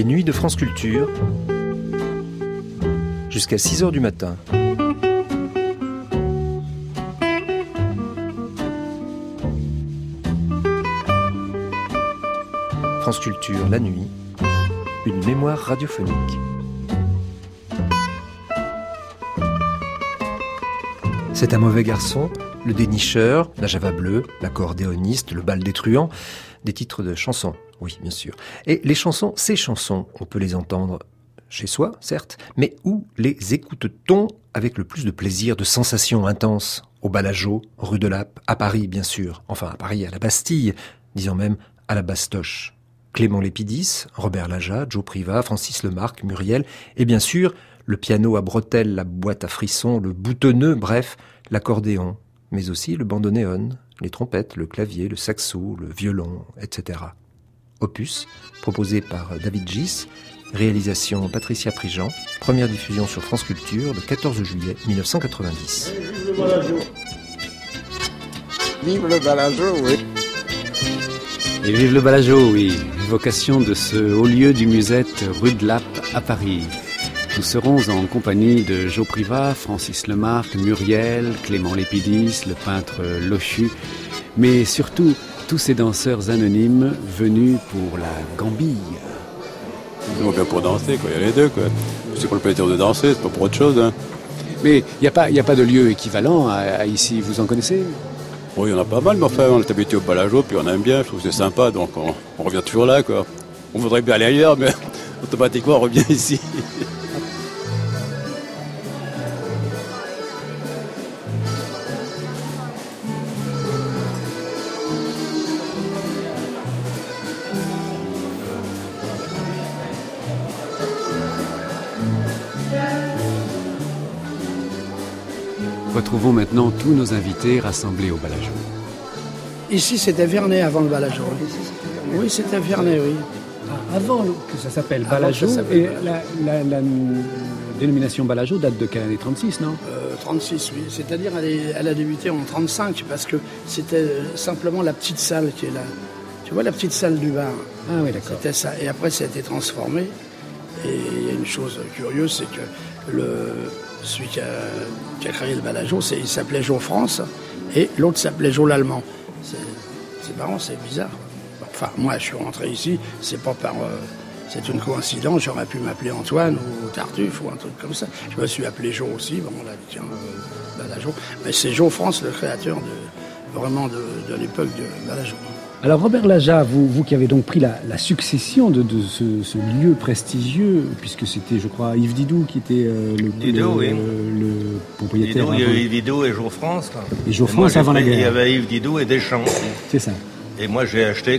Les nuits de France Culture, jusqu'à 6h du matin. France Culture, la nuit, une mémoire radiophonique. C'est un mauvais garçon, le dénicheur, la java bleue, l'accordéoniste, le bal des truands, des titres de chansons, oui, bien sûr. Et les chansons, ces chansons, on peut les entendre chez soi, certes, mais où les écoute-t-on avec le plus de plaisir, de sensations intenses? Au Balageau, rue de Lappe, à Paris, bien sûr. Enfin, à Paris, à la Bastille, disons même à la Bastoche. Clément Lépidis, Robert Laja, Joe Privat, Francis Lemarque, Muriel, et bien sûr, le piano à bretelles, la boîte à frissons, le boutonneux, bref, l'accordéon, mais aussi le bandoneon, les trompettes, le clavier, le saxo, le violon, etc. Opus, proposé par David Gis, réalisation Patricia Prigent, première diffusion sur France Culture le 14 juillet 1990. Vive le Balageau. Vive le Balageau, oui. Et vive le Balageau, oui. Évocation de ce haut lieu du Musette, rue de Lappe, à Paris. Nous serons en compagnie de Joe Privat, Francis Lemarque, Muriel, Clément Lépidis, le peintre Lochu, mais surtout tous ces danseurs anonymes venus pour la gambille. On vient pour danser, quoi. Il y a les deux, quoi. C'est pour le plaisir de danser, c'est pas pour autre chose. Hein. Mais il n'y a pas de lieu équivalent à ici, vous en connaissez? Bon, il y en a pas mal, mais enfin, on est habitué au Balageau, puis on aime bien, je trouve que c'est sympa, donc on revient toujours là, quoi. On voudrait bien aller ailleurs, mais automatiquement on revient ici. Retrouvons maintenant tous nos invités rassemblés au Balageau. Ici, c'était Vernet avant le Balageau. Oui, c'était Vernet, oui. Avant que ça s'appelle Balageau, et la dénomination Balageau date de quelle année? 36, non 36, oui. C'est-à-dire, elle a débuté en 35, parce que c'était simplement la petite salle qui est là. Tu vois la petite salle du bar? Ah oui, d'accord. C'était ça. Et après, ça a été transformé. Et il y a une chose curieuse, c'est que celui qui a créé le Balageau, il s'appelait Joe France, et l'autre s'appelait Joe l'Allemand. C'est marrant, c'est bizarre. Enfin, moi, je suis rentré ici, c'est pas par... c'est une coïncidence, j'aurais pu m'appeler Antoine ou Tartuffe ou un truc comme ça. Je me suis appelé Joe aussi, bon, on l'a dit, tiens, Balageau. Mais c'est Joe France, le créateur de l'époque de Balageau. Alors Robert Laja, vous qui avez donc pris la succession de ce lieu prestigieux, puisque c'était, je crois, Yves Didou qui était le propriétaire. Didou, il y a eu Yves Didou et Joe France. Et Joe France avant la guerre. Il y avait Yves Didou et Deschamps. C'est ça. Et moi j'ai acheté,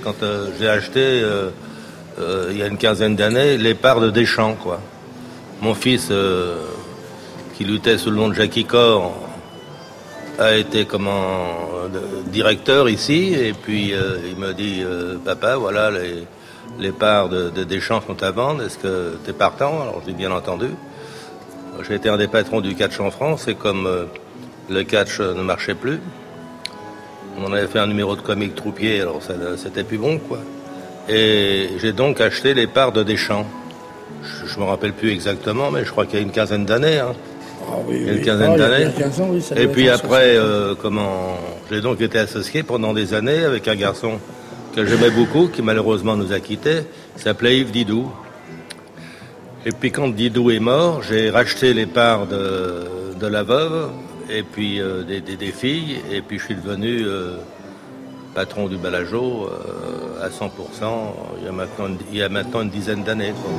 il y a une quinzaine d'années, les parts de Deschamps, quoi. Mon fils, qui luttait sous le nom de Jackie Cor, a été directeur ici, et puis il me dit papa, voilà, les parts de Deschamps sont à vendre, est-ce que t'es partant? Alors j'ai bien entendu. J'ai été un des patrons du catch en France, et comme le catch ne marchait plus, on avait fait un numéro de comique troupier, alors c'était plus bon, quoi. Et j'ai donc acheté les parts de Deschamps. Je me rappelle plus exactement, mais je crois qu'il y a une quinzaine d'années, hein. Ah oui, il y a une quinzaine d'années. Et puis après, j'ai donc été associé pendant des années avec un garçon que j'aimais beaucoup, qui malheureusement nous a quittés, il s'appelait Yves Didou. Et puis quand Didou est mort, j'ai racheté les parts de la veuve, et puis des filles, et puis je suis devenu patron du Balageau à 100%, il y a maintenant une dizaine d'années, quoi.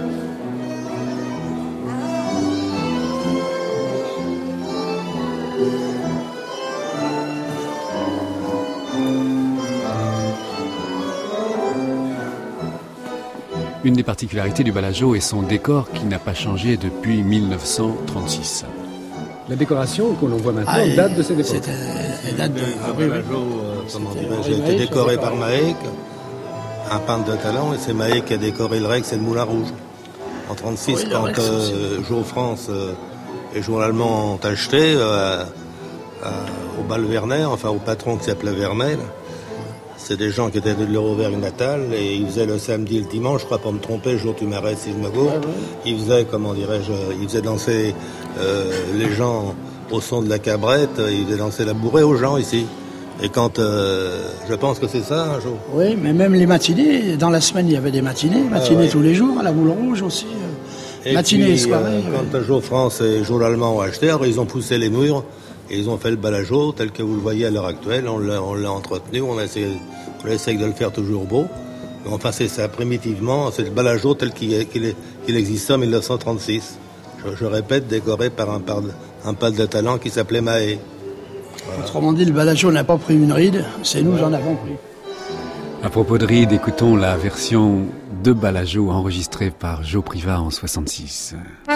Une des particularités du Balageau est son décor qui n'a pas changé depuis 1936. La décoration que l'on voit maintenant date de cette époque. Le Balageau, j'ai été décoré par Maek, un peintre de talent, et c'est Maek qui a décoré le Rex et le Moulin Rouge. En 1936, quand Joe France et Joe l'Allemand ont acheté au bal Vernet, enfin au patron qui s'appelait Vernet, C'est des gens qui étaient de leur Auvergne natale et ils faisaient le samedi et le dimanche, je crois pas me tromper, jour tu m'arrêtes si je me gourre. Ils faisaient, comment dirais-je, ils faisaient danser les gens au son de la cabrette, ils faisaient danser la bourrée aux gens ici. Et quand, je pense que c'est ça un jour. Oui, mais même les matinées, dans la semaine il y avait des matinées tous les jours, à la Boule Rouge aussi. Matinée et soirée. Quand Joe France et Joe l'Allemand ont acheté, alors ils ont poussé les murs et ils ont fait le balageau tel que vous le voyez à l'heure actuelle. On l'a entretenu, on essaye de le faire toujours beau. Mais enfin, c'est ça, primitivement, c'est le balageau tel qu'il existait en 1936. Je répète, décoré par un pâle de talent qui s'appelait Mahé. Voilà. Autrement dit, le balageau n'a pas pris une ride, c'est nous qui en avons pris. À propos de ride, écoutons la version de balageau enregistrée par Joe Privat en 1966.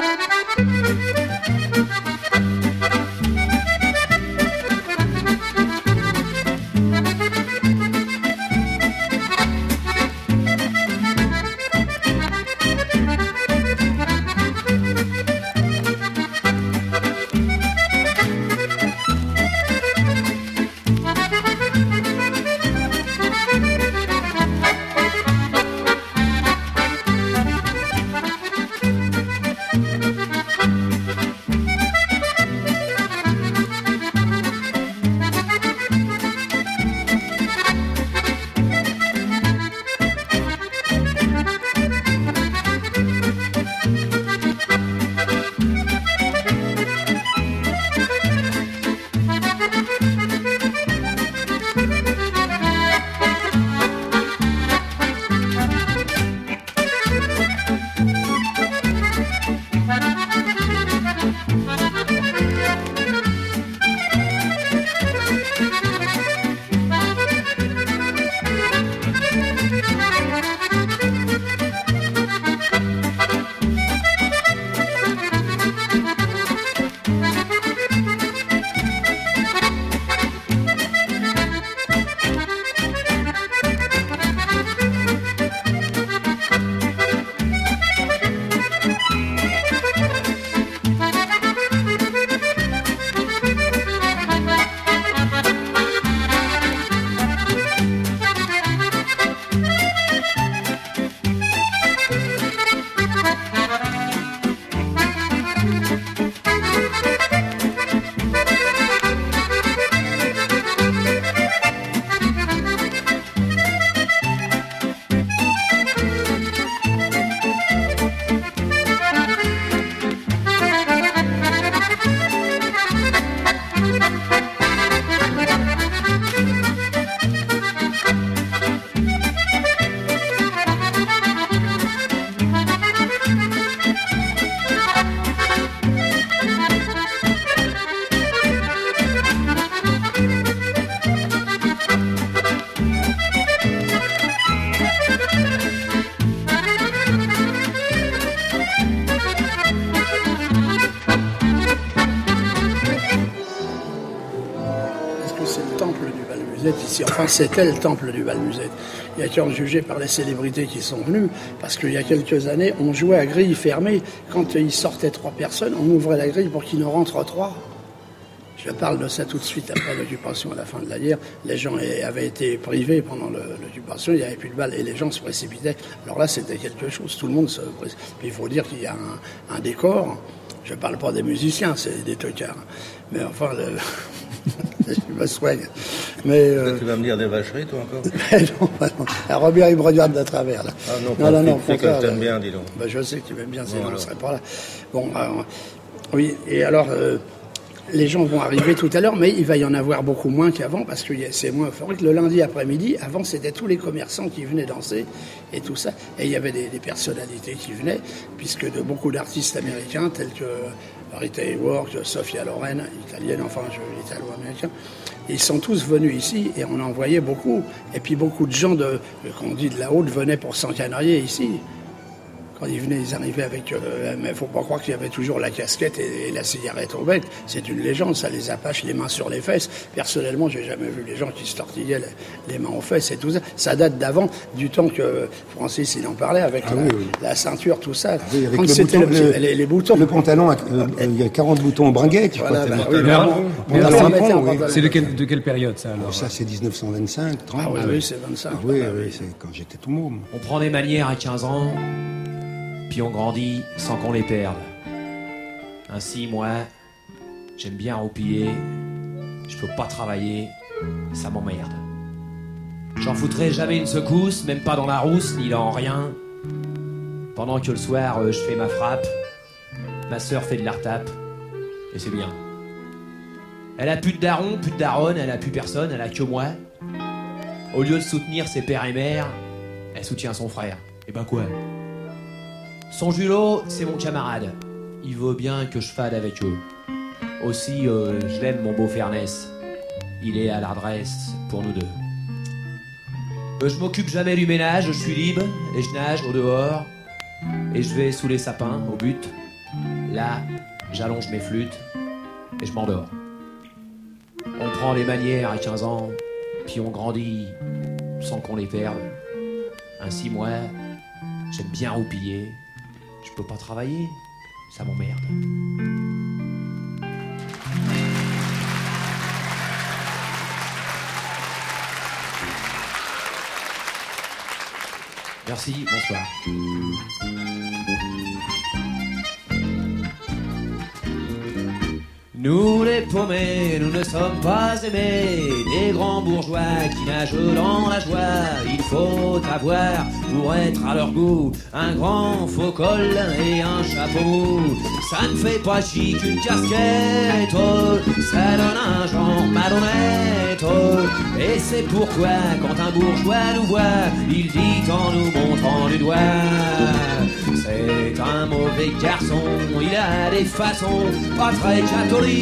Ici. Enfin, c'était le temple du Bal-Musette. Il y a qui ont jugé par les célébrités qui sont venues, parce qu'il y a quelques années, on jouait à grille fermée. Quand il sortait 3 personnes, on ouvrait la grille pour qu'il nous rentre 3. Je parle de ça tout de suite après l'occupation, à la fin de la guerre. Les gens avaient été privés pendant l'occupation, il n'y avait plus de balles et les gens se précipitaient. Alors là, c'était quelque chose, tout le monde se précipitait. Puis il faut dire qu'il y a un décor. Je ne parle pas des musiciens, c'est des tocards. Mais enfin, je me soigne. Mais, tu vas me dire des vacheries, toi, encore? Non. Alors, Robert, il me regarde de travers, là. Ah non, non, c'est que je t'aime bien, dis donc. Ben, je sais que tu m'aimes bien, sinon je ne serais pas là. Bon, oui, et alors, les gens vont arriver tout à l'heure, mais il va y en avoir beaucoup moins qu'avant, parce que c'est moins euphorique. Le lundi après-midi, avant, c'était tous les commerçants qui venaient danser, et tout ça. Et il y avait des personnalités qui venaient, puisque beaucoup d'artistes américains, tels que Rita Hayworth, Sophia Loren, italienne, enfin, italo-américain, ils sont tous venus ici, et on en voyait beaucoup. Et puis beaucoup de gens, qu'on dit de la haute, venaient pour s'encanarier ici. Quand ils arrivaient avec... mais il ne faut pas croire qu'il y avait toujours la casquette et la cigarette au bec. C'est une légende, ça, les apaches, les mains sur les fesses. Personnellement, j'ai jamais vu les gens qui se tortillaient les mains aux fesses et tout ça. Ça date d'avant, du temps que Francis, il en parlait, avec la ceinture, tout ça. Oui, avec les boutons. Le pantalon, il y a 40 boutons au bringuet. C'est de quelle période, ça, alors? Ça, c'est 1925, 30. Ah oui, c'est 25. Oui, c'est quand j'étais tout môme. On prend des manières à 15 ans... puis on grandit sans qu'on les perde. Ainsi, moi, j'aime bien roupiller, je peux pas travailler, ça m'emmerde. J'en foutrai jamais une secousse, même pas dans la rousse, ni dans rien. Pendant que le soir, je fais ma frappe, ma sœur fait de la retape, et c'est bien. Elle a plus de daron, plus de daronne, elle a plus personne, elle a que moi. Au lieu de soutenir ses pères et mères, elle soutient son frère. Et ben quoi? Son Julot, c'est mon camarade. Il veut bien que je fade avec eux. Aussi, je l'aime, mon beau Fernès. Il est à l'adresse pour nous deux. Je m'occupe jamais du ménage, je suis libre, et je nage au dehors. Et je vais sous les sapins, au but. Là, j'allonge mes flûtes, et je m'endors. On prend les manières à 15 ans, puis on grandit sans qu'on les perde. Ainsi, moi, j'aime bien roupiller. Je peux pas travailler, ça m'emmerde. Merci, bonsoir. Nous les paumés, nous ne sommes pas aimés des grands bourgeois qui nagent dans la joie. Il faut avoir, pour être à leur goût, un grand faux col et un chapeau. Ça ne fait pas chic une casquette, ça donne un genre malhonnête. Et c'est pourquoi quand un bourgeois nous voit, il dit en nous montrant du doigt: c'est un mauvais garçon, il a des façons pas très catholiques.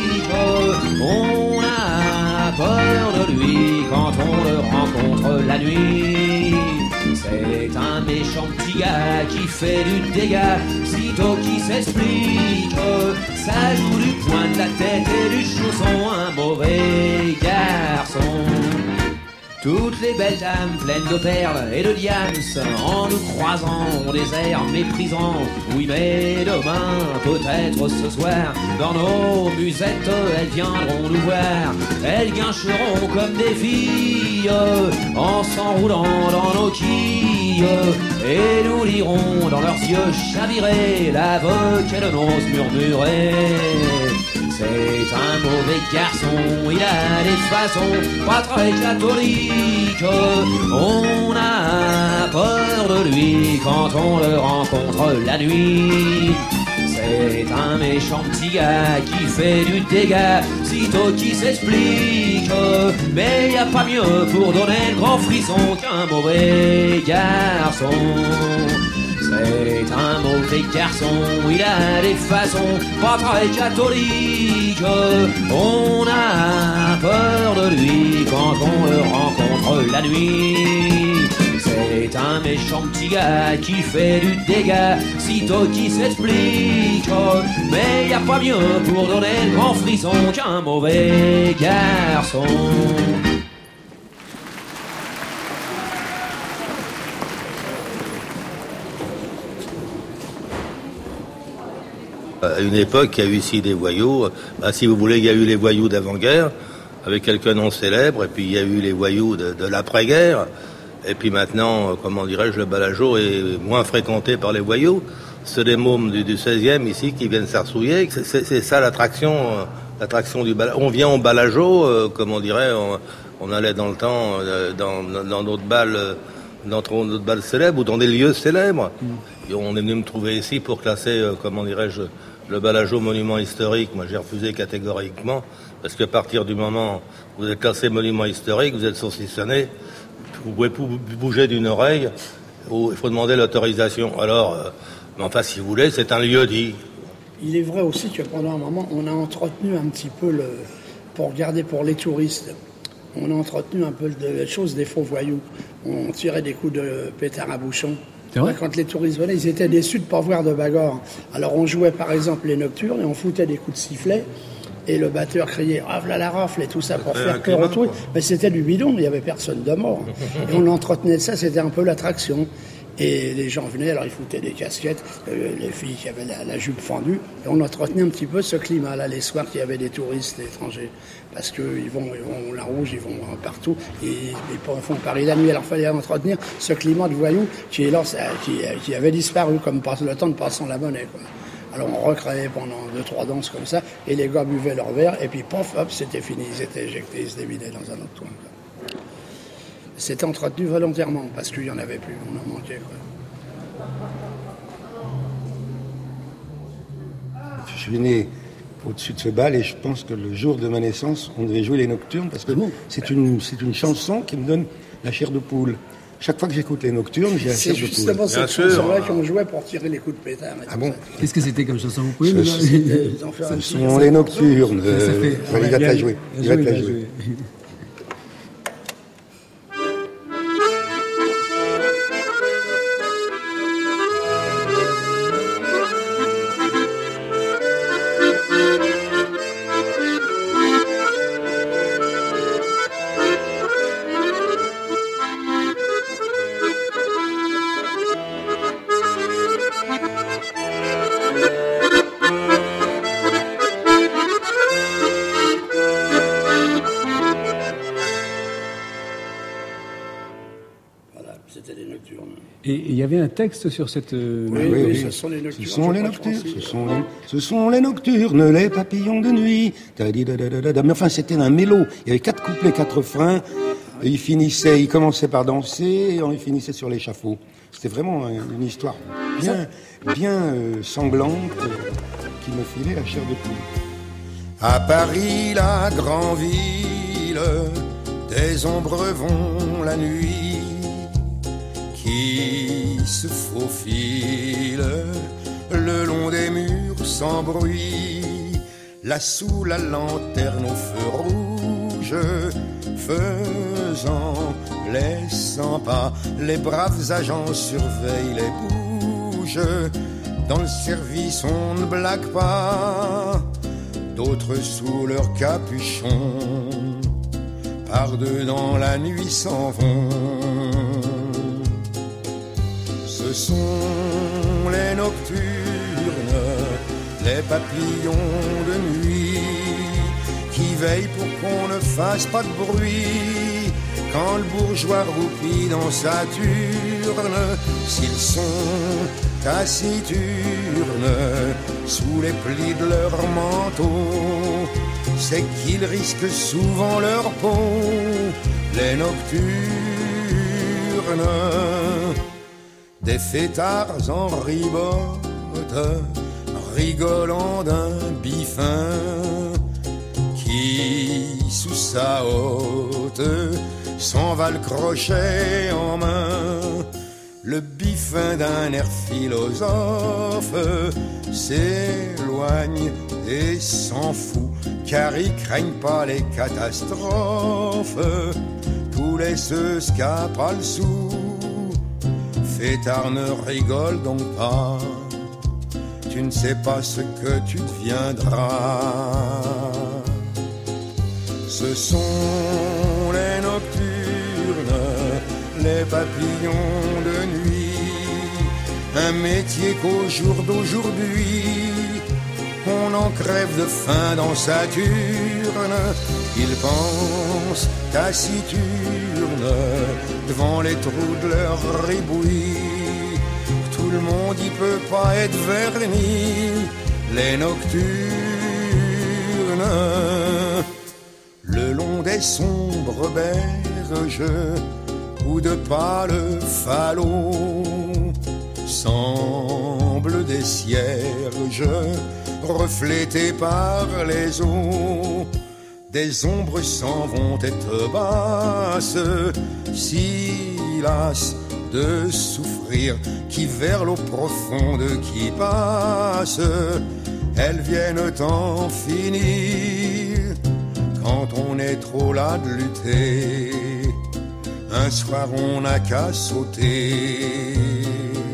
On a peur de lui quand on le rencontre la nuit. C'est un méchant petit gars qui fait du dégât, sitôt qui s'explique. Ça joue du poing de la tête et du chausson, un mauvais garçon. Toutes les belles dames pleines de perles et de diams, en nous croisant, ont des airs méprisants. Oui, mais demain, peut-être ce soir, dans nos musettes, elles viendront nous voir. Elles guincheront comme des filles, en s'enroulant dans nos quilles. Et nous lirons dans leurs yeux chavirés l'aveu qu'elles n'osent murmurer. C'est un mauvais garçon, il a des façons pas très catholiques. On a peur de lui quand on le rencontre la nuit. C'est un méchant petit gars qui fait du dégât, sitôt qui s'explique. Mais y a pas mieux pour donner le grand frisson qu'un mauvais garçon. C'est un mauvais garçon, il a des façons pas très catholiques. On a peur de lui quand on le rencontre la nuit. C'est un méchant petit gars qui fait du dégât, sitôt qui s'explique. Mais y a pas mieux pour donner le grand frisson qu'un mauvais garçon. À une époque, il y a eu ici des voyous. Si vous voulez, il y a eu les voyous d'avant-guerre, avec quelques noms célèbres, et puis il y a eu les voyous de l'après-guerre. Et puis maintenant, comment dirais-je, le Balageau est moins fréquenté par les voyous. C'est des mômes du 16e ici qui viennent s'arsouiller. C'est ça l'attraction du Balageau. On vient au Balageau, comment dirais, on allait dans le temps dans notre bal. Dans notre bal célèbre ou dans des lieux célèbres. Et on est venu me trouver ici pour classer, comment dirais-je, le Balageau monument historique. Moi, j'ai refusé catégoriquement, parce qu'à partir du moment où vous êtes classé monument historique, vous êtes saucissonné, vous pouvez bouger d'une oreille, il faut demander l'autorisation. Alors, mais enfin, si vous voulez, c'est un lieu dit. Il est vrai aussi que pendant un moment, on a entretenu un petit peu, pour regarder pour les touristes, on a entretenu un peu de choses des faux voyous. On tirait des coups de pétard à bouchon C'est vrai ? Quand les touristes venaient, ils étaient déçus de ne pas voir de bagarre. Alors on jouait par exemple les nocturnes et on foutait des coups de sifflet. Et le batteur criait « rafle à la rafle » et tout ça pour faire peur au tout. Mais c'était du bidon, il n'y avait personne de mort. Et on entretenait ça, c'était un peu l'attraction. Et les gens venaient, alors ils foutaient des casquettes, les filles qui avaient la jupe fendue. Et on entretenait un petit peu ce climat-là, les soirs qu'il y avait des touristes étrangers. Parce qu'ils vont la rouge, ils vont partout. Ils font Paris la nuit. Alors il fallait entretenir ce climat de voyous qui avait disparu, comme le temps de passant la monnaie, quoi. Alors on recréait pendant 2-3 danses comme ça, et les gars buvaient leur verre, et puis pof, hop, c'était fini, ils étaient éjectés, ils se dévidaient dans un autre coin. C'était entretenu volontairement, parce qu'il n'y en avait plus, on en manquait, quoi. Je suis né au-dessus de ce bal, et je pense que le jour de ma naissance, on devait jouer les nocturnes, parce que c'est une chanson qui me donne la chair de poule. Chaque fois que j'écoute les nocturnes, j'ai la chair de poule. C'est justement cette chanson-là qu'on jouait pour tirer les coups de pétard. Ah bon ? Qu'est-ce que c'était comme chanson ? Vous pouvez nous Ce sont les nocturnes. Il va te la jouer. Il va te la jouer. Et il y avait un texte sur cette... Oui, ce sont les nocturnes. Ce sont les nocturnes, les papillons de nuit. Mais enfin, c'était un mélo. Il y avait 4 couplets, 4 refrains. Et il commençait par danser, et on finissait sur l'échafaud. C'était vraiment une histoire bien sanglante qui me filait la chair de poule. À Paris, la grande ville, des ombres vont la nuit, qui se faufilent le long des murs sans bruit, là sous la lanterne au feu rouge, faisant les 100 pas, les braves agents surveillent les bouges. Dans le service on ne blague pas, d'autres sous leur capuchon, par-dedans la nuit s'en vont. Ce sont les nocturnes, les papillons de nuit, qui veillent pour qu'on ne fasse pas de bruit, quand le bourgeois roupit dans sa turne. S'ils sont taciturnes, sous les plis de leur manteau, c'est qu'ils risquent souvent leur peau, les nocturnes. Des fêtards en ribote, rigolant d'un biffin, qui sous sa hotte s'en va le crochet en main. Le biffin d'un air philosophe s'éloigne et s'en fout, car ils craignent pas les catastrophes. Tous les ceux qui a pas le sou, fêtard, ne rigole donc pas, tu ne sais pas ce que tu deviendras. Ce sont les nocturnes, les papillons de nuit, un métier qu'au jour d'aujourd'hui on en crève de faim dans sa turne. Ils pensent taciturnes devant les trous de leur ribouille, tout le monde y peut pas être verni, les nocturnes. Le long des sombres berges où de pâles falots semblent des cierges reflétés par les eaux, des ombres s'en vont être basses, si las de souffrir, qui vers l'eau profonde qui passe, elles viennent en finir quand on est trop las de lutter. Un soir on n'a qu'à sauter.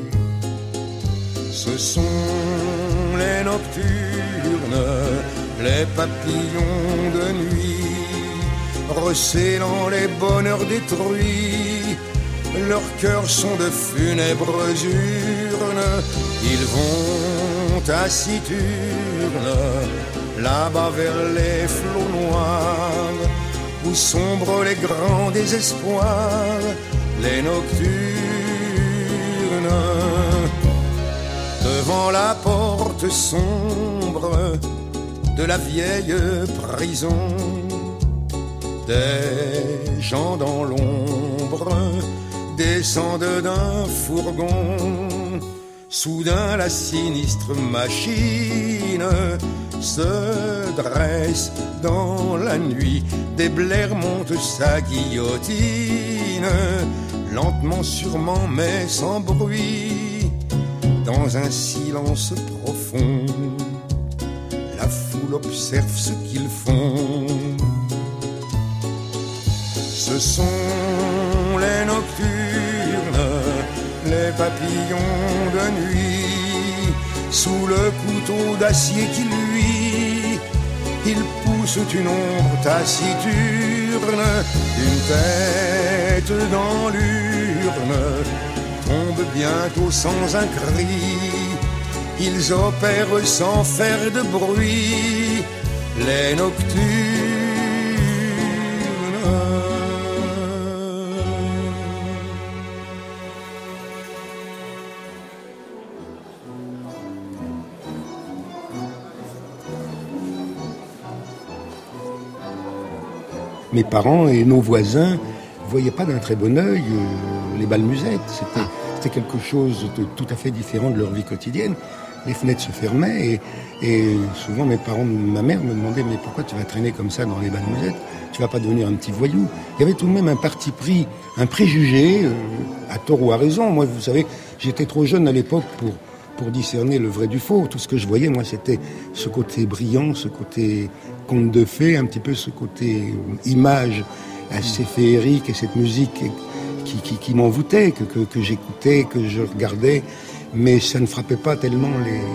Ce sont les nocturnes, les papillons de nuit, recélant les bonheurs détruits. Leurs cœurs sont de funèbres urnes, ils vont taciturnes, là-bas vers les flots noirs, où sombrent les grands désespoirs, les nocturnes. Devant la porte sombre de la vieille prison, des gens dans l'ombre descendent d'un fourgon. Soudain la sinistre machine se dresse dans la nuit. Des blairs montent sa guillotine, lentement, sûrement, mais sans bruit. Dans un silence profond, la foule observe ce qu'ils font. Ce sont les nocturnes, les papillons de nuit, sous le couteau d'acier qui luit, ils poussent une ombre taciturne, une tête dans l'urne, tombe bientôt sans un cri, ils opèrent sans faire de bruit, les nocturnes. Mes parents et nos voisins ne voyaient pas d'un très bon œil les bals musettes. C'était quelque chose de tout à fait différent de leur vie quotidienne. Les fenêtres se fermaient et souvent ma mère me demandait « Mais pourquoi tu vas traîner comme ça dans les bals musettes ? Tu vas pas devenir un petit voyou ?» Il y avait tout de même un parti pris, un préjugé, à tort ou à raison. Moi, vous savez, j'étais trop jeune à l'époque pour discerner le vrai du faux. Tout ce que je voyais, moi, c'était ce côté brillant, ce côté conte de fées, un petit peu ce côté image assez féerique et cette musique qui m'envoûtait, que j'écoutais, que je regardais. Mais ça ne frappait pas tellement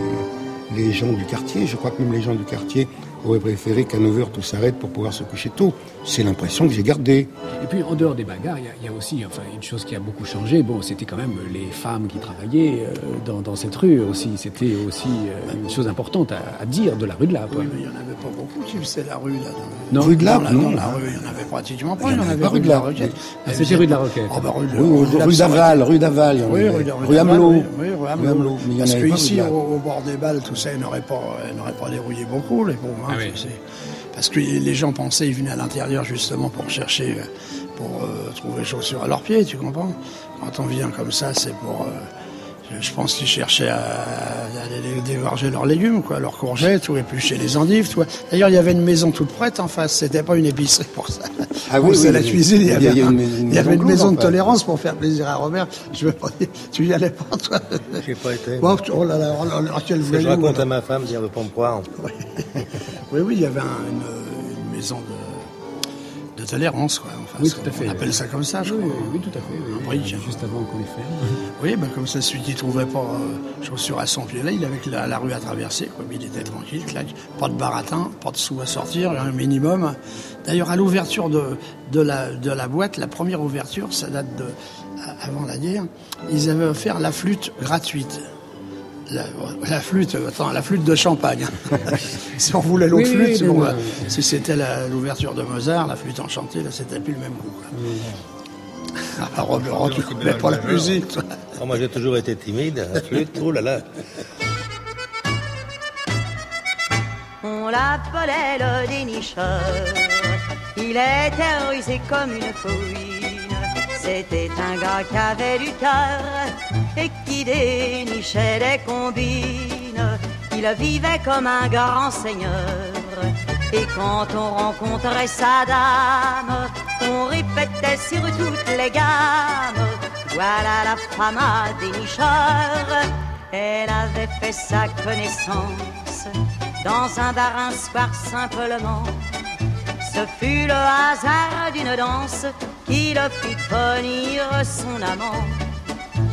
les gens du quartier. Je crois que même les gens du quartier auraient préféré qu'à 9h tout s'arrête pour pouvoir se coucher tôt. C'est l'impression que j'ai gardée. Et puis en dehors des bagarres, il y a aussi une chose qui a beaucoup changé. Bon, c'était quand même les femmes qui travaillaient dans cette rue aussi. C'était aussi une chose importante à dire de la rue de Lappe. Oui, mais il n'y en avait pas beaucoup qui faisaient la rue là. Non, rue de Lappe, non. Dans la rue, il n'y en avait pratiquement pas. Il y en avait rue de la Roquette. C'était rue de la Roquette. Rue d'Aval, rue d'Aval. Oui, rue Amelot. Oui, rue Amelot. Parce qu'ici, au bord des balles, tout ça, ils n'auraient pas dérouillé beaucoup, les pauvres. Ah oui. Parce que les gens pensaient, ils venaient à l'intérieur justement pour chercher, pour trouver chaussures à leurs pieds, tu comprends ? Quand on vient comme ça, c'est pour... je pense qu'ils cherchaient à dévarger leurs légumes, quoi, leurs courgettes, ou éplucher les endives, tu vois. D'ailleurs, il y avait une maison toute prête en face, c'était pas une épicerie pour ça. Ah oui, c'est la cuisine, il y avait une maison de en fait. Tolérance pour faire plaisir à Robert. Je veux pas dire, tu y allais pas, toi ? J'ai pas été. Bon, oh là là, quel je raconte à ma femme, dire de pas me croire. Oui, il y avait une maison de tolérance, quoi. Enfin, oui, tout à fait. On appelle ça comme ça, je crois. Oui, tout à fait. Oui. Juste avant qu'on les ferme. Oui, comme ça, celui qui ne trouvait pas chaussures à son pied, là, il avait la rue à traverser, quoi. Il était tranquille, clac. Pas de baratin, pas de sous à sortir, un minimum. D'ailleurs, à l'ouverture de la boîte, la première ouverture, ça date avant la guerre, ils avaient offert la flûte gratuite. La flûte de champagne. Si on voulait l'autre flûte, si c'était l'ouverture de Mozart, la flûte enchantée, là, c'était plus le même goût. Ah, Robert, tu connais pas la musique, toi. Oh, moi, j'ai toujours été timide, la flûte, oh là là. On l'appelait le dénicheur, il était rusé comme une fouine. C'était un gars qui avait du cœur et qui dénichait des combines. Il vivait comme un grand seigneur et quand on rencontrait sa dame, on répétait sur toutes les gammes. Voilà la femme à dénicheur. Elle avait fait sa connaissance dans un bar un soir simplement. Ce fut le hasard d'une danse qui le fit connir son amant.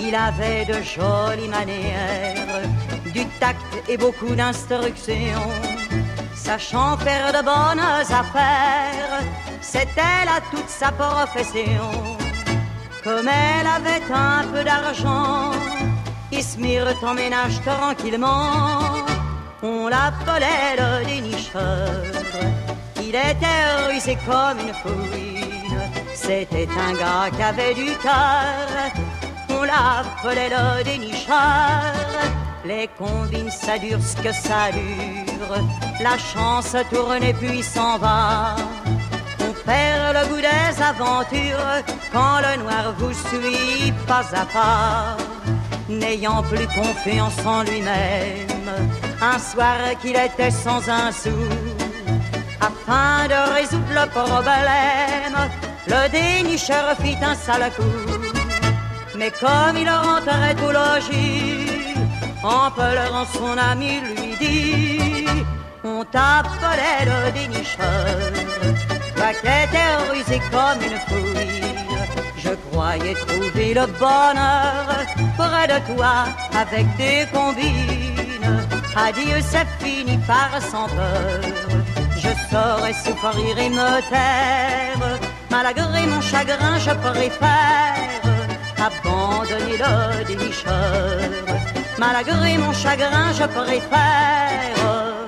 Il avait de jolies manières, du tact et beaucoup d'instruction. Sachant faire de bonnes affaires, c'était là toute sa profession. Comme elle avait un peu d'argent, ils se mirent en ménage tranquillement. On l'appelait le dénicheur. Il était rusé comme une fouine. C'était un gars qui avait du cœur. On l'appelait le dénicheur. Les combines, ça dure ce que ça dure. La chance tourne et puis s'en va. On perd le goût des aventures quand le noir vous suit pas à pas. N'ayant plus confiance en lui-même, un soir qu'il était sans un sou, afin de résoudre le problème, le dénicheur fit un sale coup. Mais comme il rentrait au logis, en pleurant son ami lui dit: on t'appelait le dénicheur, toi qui étais rusé comme une fouine. Je croyais trouver le bonheur près de toi avec des combines. Adieu, c'est fini par sans peur. Je saurais souffrir et me taire. Malgré mon chagrin, je préfère abandonner le dénicheur. Malgré mon chagrin, je préfère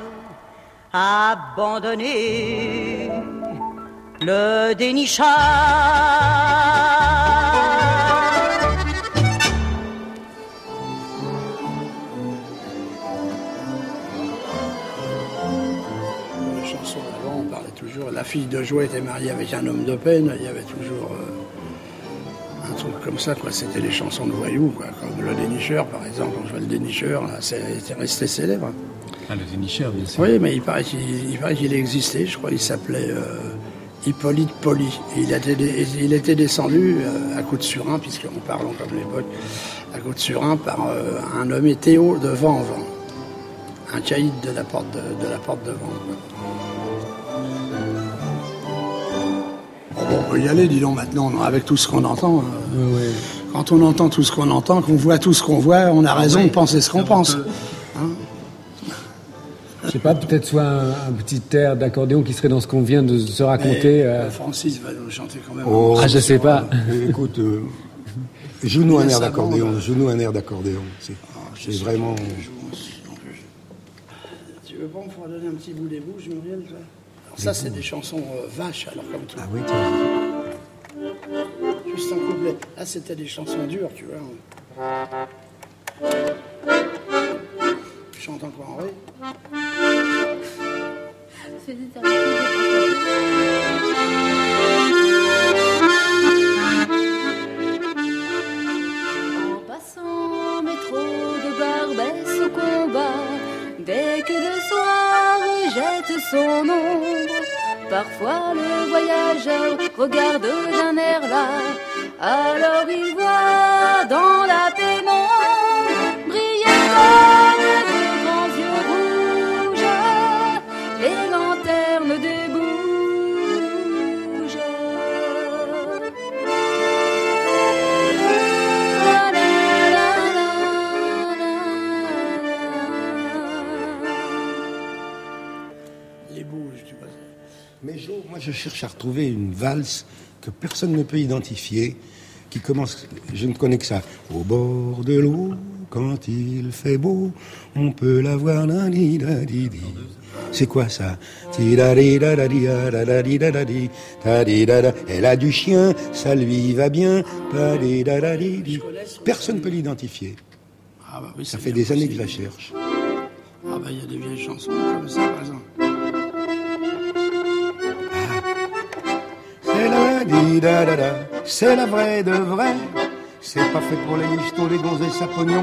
abandonner le dénicheur. Les chansons d'avant, on parlait toujours. La fille de Joie était mariée avec un homme de peine. Il y avait toujours un truc comme ça, quoi. C'était les chansons de voyous, quoi. Comme le dénicheur, par exemple. On jouait le dénicheur, là, c'est resté célèbre. Ah, le dénicheur, bien sûr. Oui, mais il paraît qu'il existait. Je crois qu'il s'appelait Hippolyte Poli. Et il était descendu à Côte-sur-Ain, puisqu'en parlant comme l'époque, à Côte-sur-Ain, par un nommé Théo de Vanvent, un caïd de la porte de Vanvent. Bon, on peut y aller, dis donc, maintenant, avec tout ce qu'on entend. Oui. Quand on entend tout ce qu'on entend, qu'on voit tout ce qu'on voit, on a raison de penser ce qu'on pense. Hein? Je sais pas, peut-être soit un petit air d'accordéon qui serait dans ce qu'on vient de se raconter. Francis va nous chanter quand même. Oh, je sais pas. Écoute, joue-nous un air d'accordéon. Joue-nous un air d'accordéon. C'est vraiment. Tu veux pas me faire donner un petit bout des bouches, Muriel? Alors ça, c'est des chansons vaches, alors comme tout. Ah oui, tiens. Juste un couplet. Là, c'était des chansons dures, tu vois. Je chante encore en ré. En passant en métro de Barbès au combat, dès que le soir jette son ombre, parfois le voyageur regarde d'un air là, alors il voit dans la pénombre briller comme de grands yeux rouges les lanternes des bouges. Les bouges, tu vois. Mais Jo, moi je cherche à retrouver une valse que personne ne peut identifier, qui commence, je ne connais que ça. Au bord de l'eau, quand il fait beau, on peut la voir. C'est quoi ça? Elle a du chien, ça lui va bien. Personne ne peut l'identifier. Ah bah oui, ça fait des années que je la cherche. Ah bah il y a des vieilles chansons comme ça, par exemple. C'est la vraie de vraie. C'est pas fait pour les michetots, les gonzesses à pognon.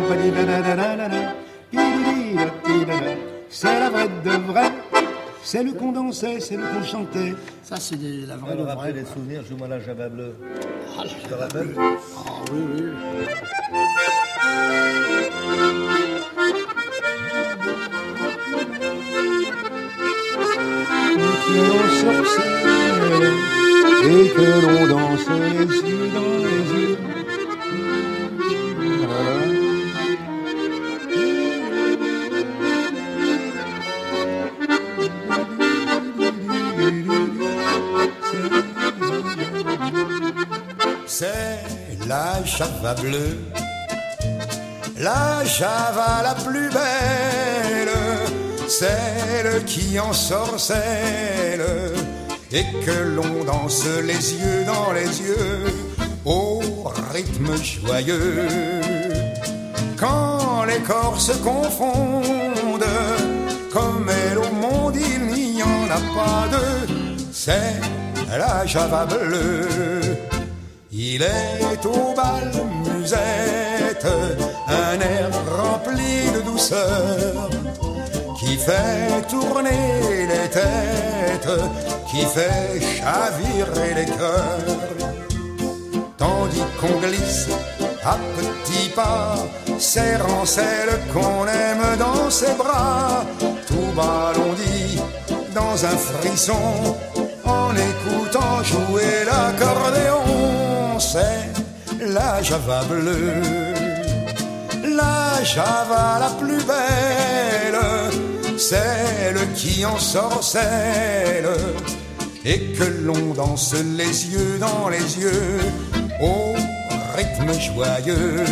C'est la vraie de vraie. C'est le qu'on dansait, c'est le qu'on chantait. Ça, c'est la vraie de vraie. Rappelle des souvenirs, joue-moi la Java bleue. Ah, tu te rappelles? Ah oui, oui. Que l'on sorcière et que l'on danse les yeux dans les yeux. c'est la Java bleue, la Java la plus belle, celle qui ensorcelle et que l'on danse les yeux dans les yeux au rythme joyeux. Quand les corps se confondent, comme elle au monde il n'y en a pas deux, c'est la Java bleue. Il est au bal musette, un air rempli de douceur, qui fait tourner les têtes, qui fait chavirer les cœurs. Tandis qu'on glisse à petits pas, serrant celle qu'on aime dans ses bras, tout bas l'on dit dans un frisson, en écoutant jouer l'accordéon, c'est la Java bleue, la Java la plus belle, celle qui ensorcelle et que l'on danse les yeux dans les yeux au rythme joyeux.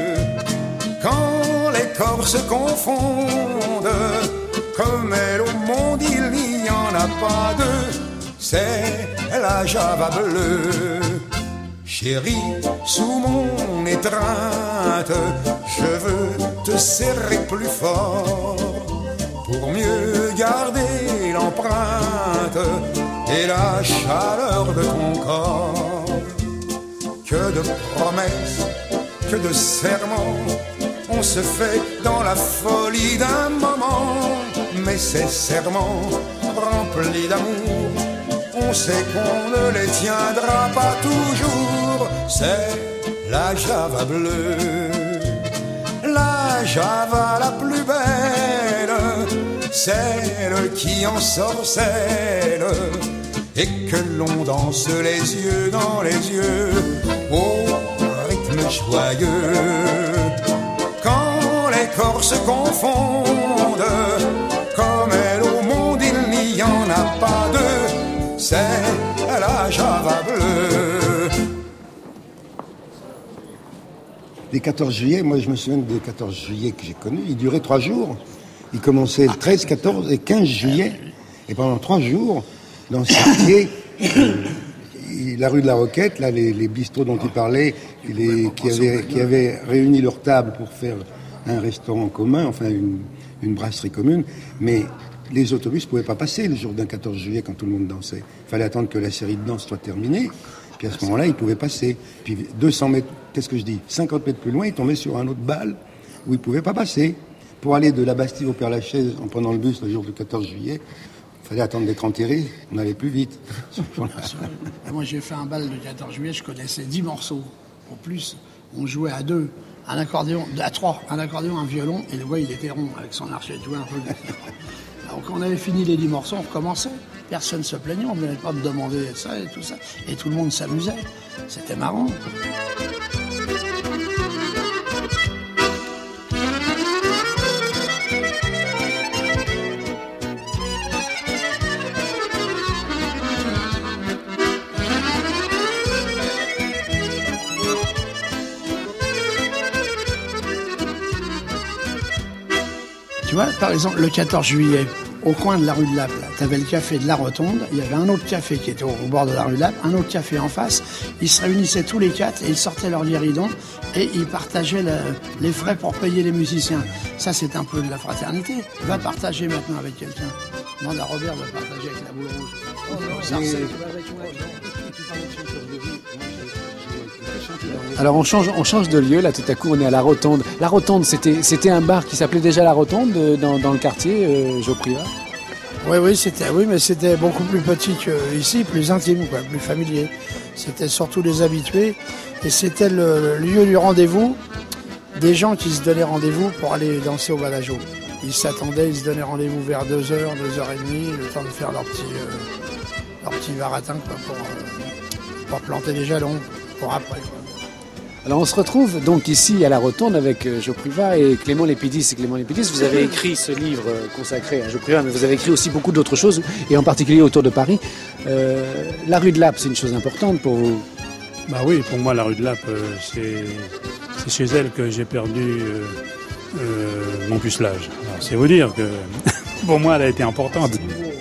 Quand les corps se confondent, comme elle au monde il n'y en a pas deux, c'est la Java bleue. Chérie, sous mon étreinte, je veux te serrer plus fort pour mieux garder l'empreinte et la chaleur de ton corps. Que de promesses, que de serments, on se fait dans la folie d'un moment, mais ces serments remplis d'amour, on sait qu'on ne les tiendra pas toujours. C'est la Java bleue, la Java la plus belle, celle qui ensorcelle et que l'on danse les yeux dans les yeux au rythme joyeux. Quand les corps se confondent, comme elle au monde il n'y en a pas deux, c'est la Java bleue. Les 14 juillet, moi je me souviens des 14 juillet que j'ai connus, ils duraient 3 jours. Ils commençaient le 13, 14 et 15 juillet. Et pendant 3 jours, dans ce quartier, la rue de la Roquette, là, les bistrots dont il parlait, qui avaient réuni leurs tables pour faire un restaurant commun, enfin une brasserie commune, mais les autobus ne pouvaient pas passer le jour d'un 14 juillet quand tout le monde dansait. Il fallait attendre que la série de danse soit terminée, puis à ce moment-là, ils pouvaient passer. Puis 200 mètres, 50 mètres plus loin, ils tombaient sur un autre bal où ils ne pouvaient pas passer. Pour aller de la Bastille au Père-Lachaise en prenant le bus le jour du 14 juillet, il fallait attendre d'être enterré, on allait plus vite. Moi j'ai fait un bal le 14 juillet, je connaissais 10 morceaux. En plus, on jouait à 2, un accordéon, à 3, un accordéon, un violon, et le voix il était rond avec son archet, il jouait un peu. Donc on avait fini les 10 morceaux, on recommençait. Personne ne se plaignait, on ne venait pas me demander ça et tout ça. Et tout le monde s'amusait. C'était marrant. Tu vois, par exemple, le 14 juillet, au coin de la rue de Lappe, tu avais le café de la Rotonde, il y avait un autre café qui était au bord de la rue de Lappe, un autre café en face. Ils se réunissaient tous les 4 et ils sortaient leur guéridon et ils partageaient les frais pour payer les musiciens. Ça, c'est un peu de la fraternité. Va partager maintenant avec quelqu'un. Demande à Robert de partager avec la boule rouge. Oh non, ça Alors on change de lieu, là tout à coup on est à la Rotonde. La Rotonde, c'était un bar qui s'appelait déjà la Rotonde dans le quartier, Jo Privat. Oui, mais c'était beaucoup plus petit qu'ici, plus intime, quoi, plus familier. C'était surtout les habitués et c'était le lieu du rendez-vous des gens qui se donnaient rendez-vous pour aller danser au Balageau. Ils s'attendaient, ils se donnaient rendez-vous vers 2h, 2h30, le temps de faire leur petit baratin quoi, pour planter les jalons pour après. Quoi. Alors on se retrouve donc ici à la Rotonde avec Jo Privat et Clément Lépidis. Clément Lépidis, vous avez écrit ce livre consacré à Jo Privat, mais vous avez écrit aussi beaucoup d'autres choses, et en particulier autour de Paris. La rue de Lappe, c'est une chose importante pour vous. Bah oui, pour moi, la rue de Lappe, c'est chez elle que j'ai perdu mon pucelage. Alors, c'est vous dire que pour moi, elle a été importante.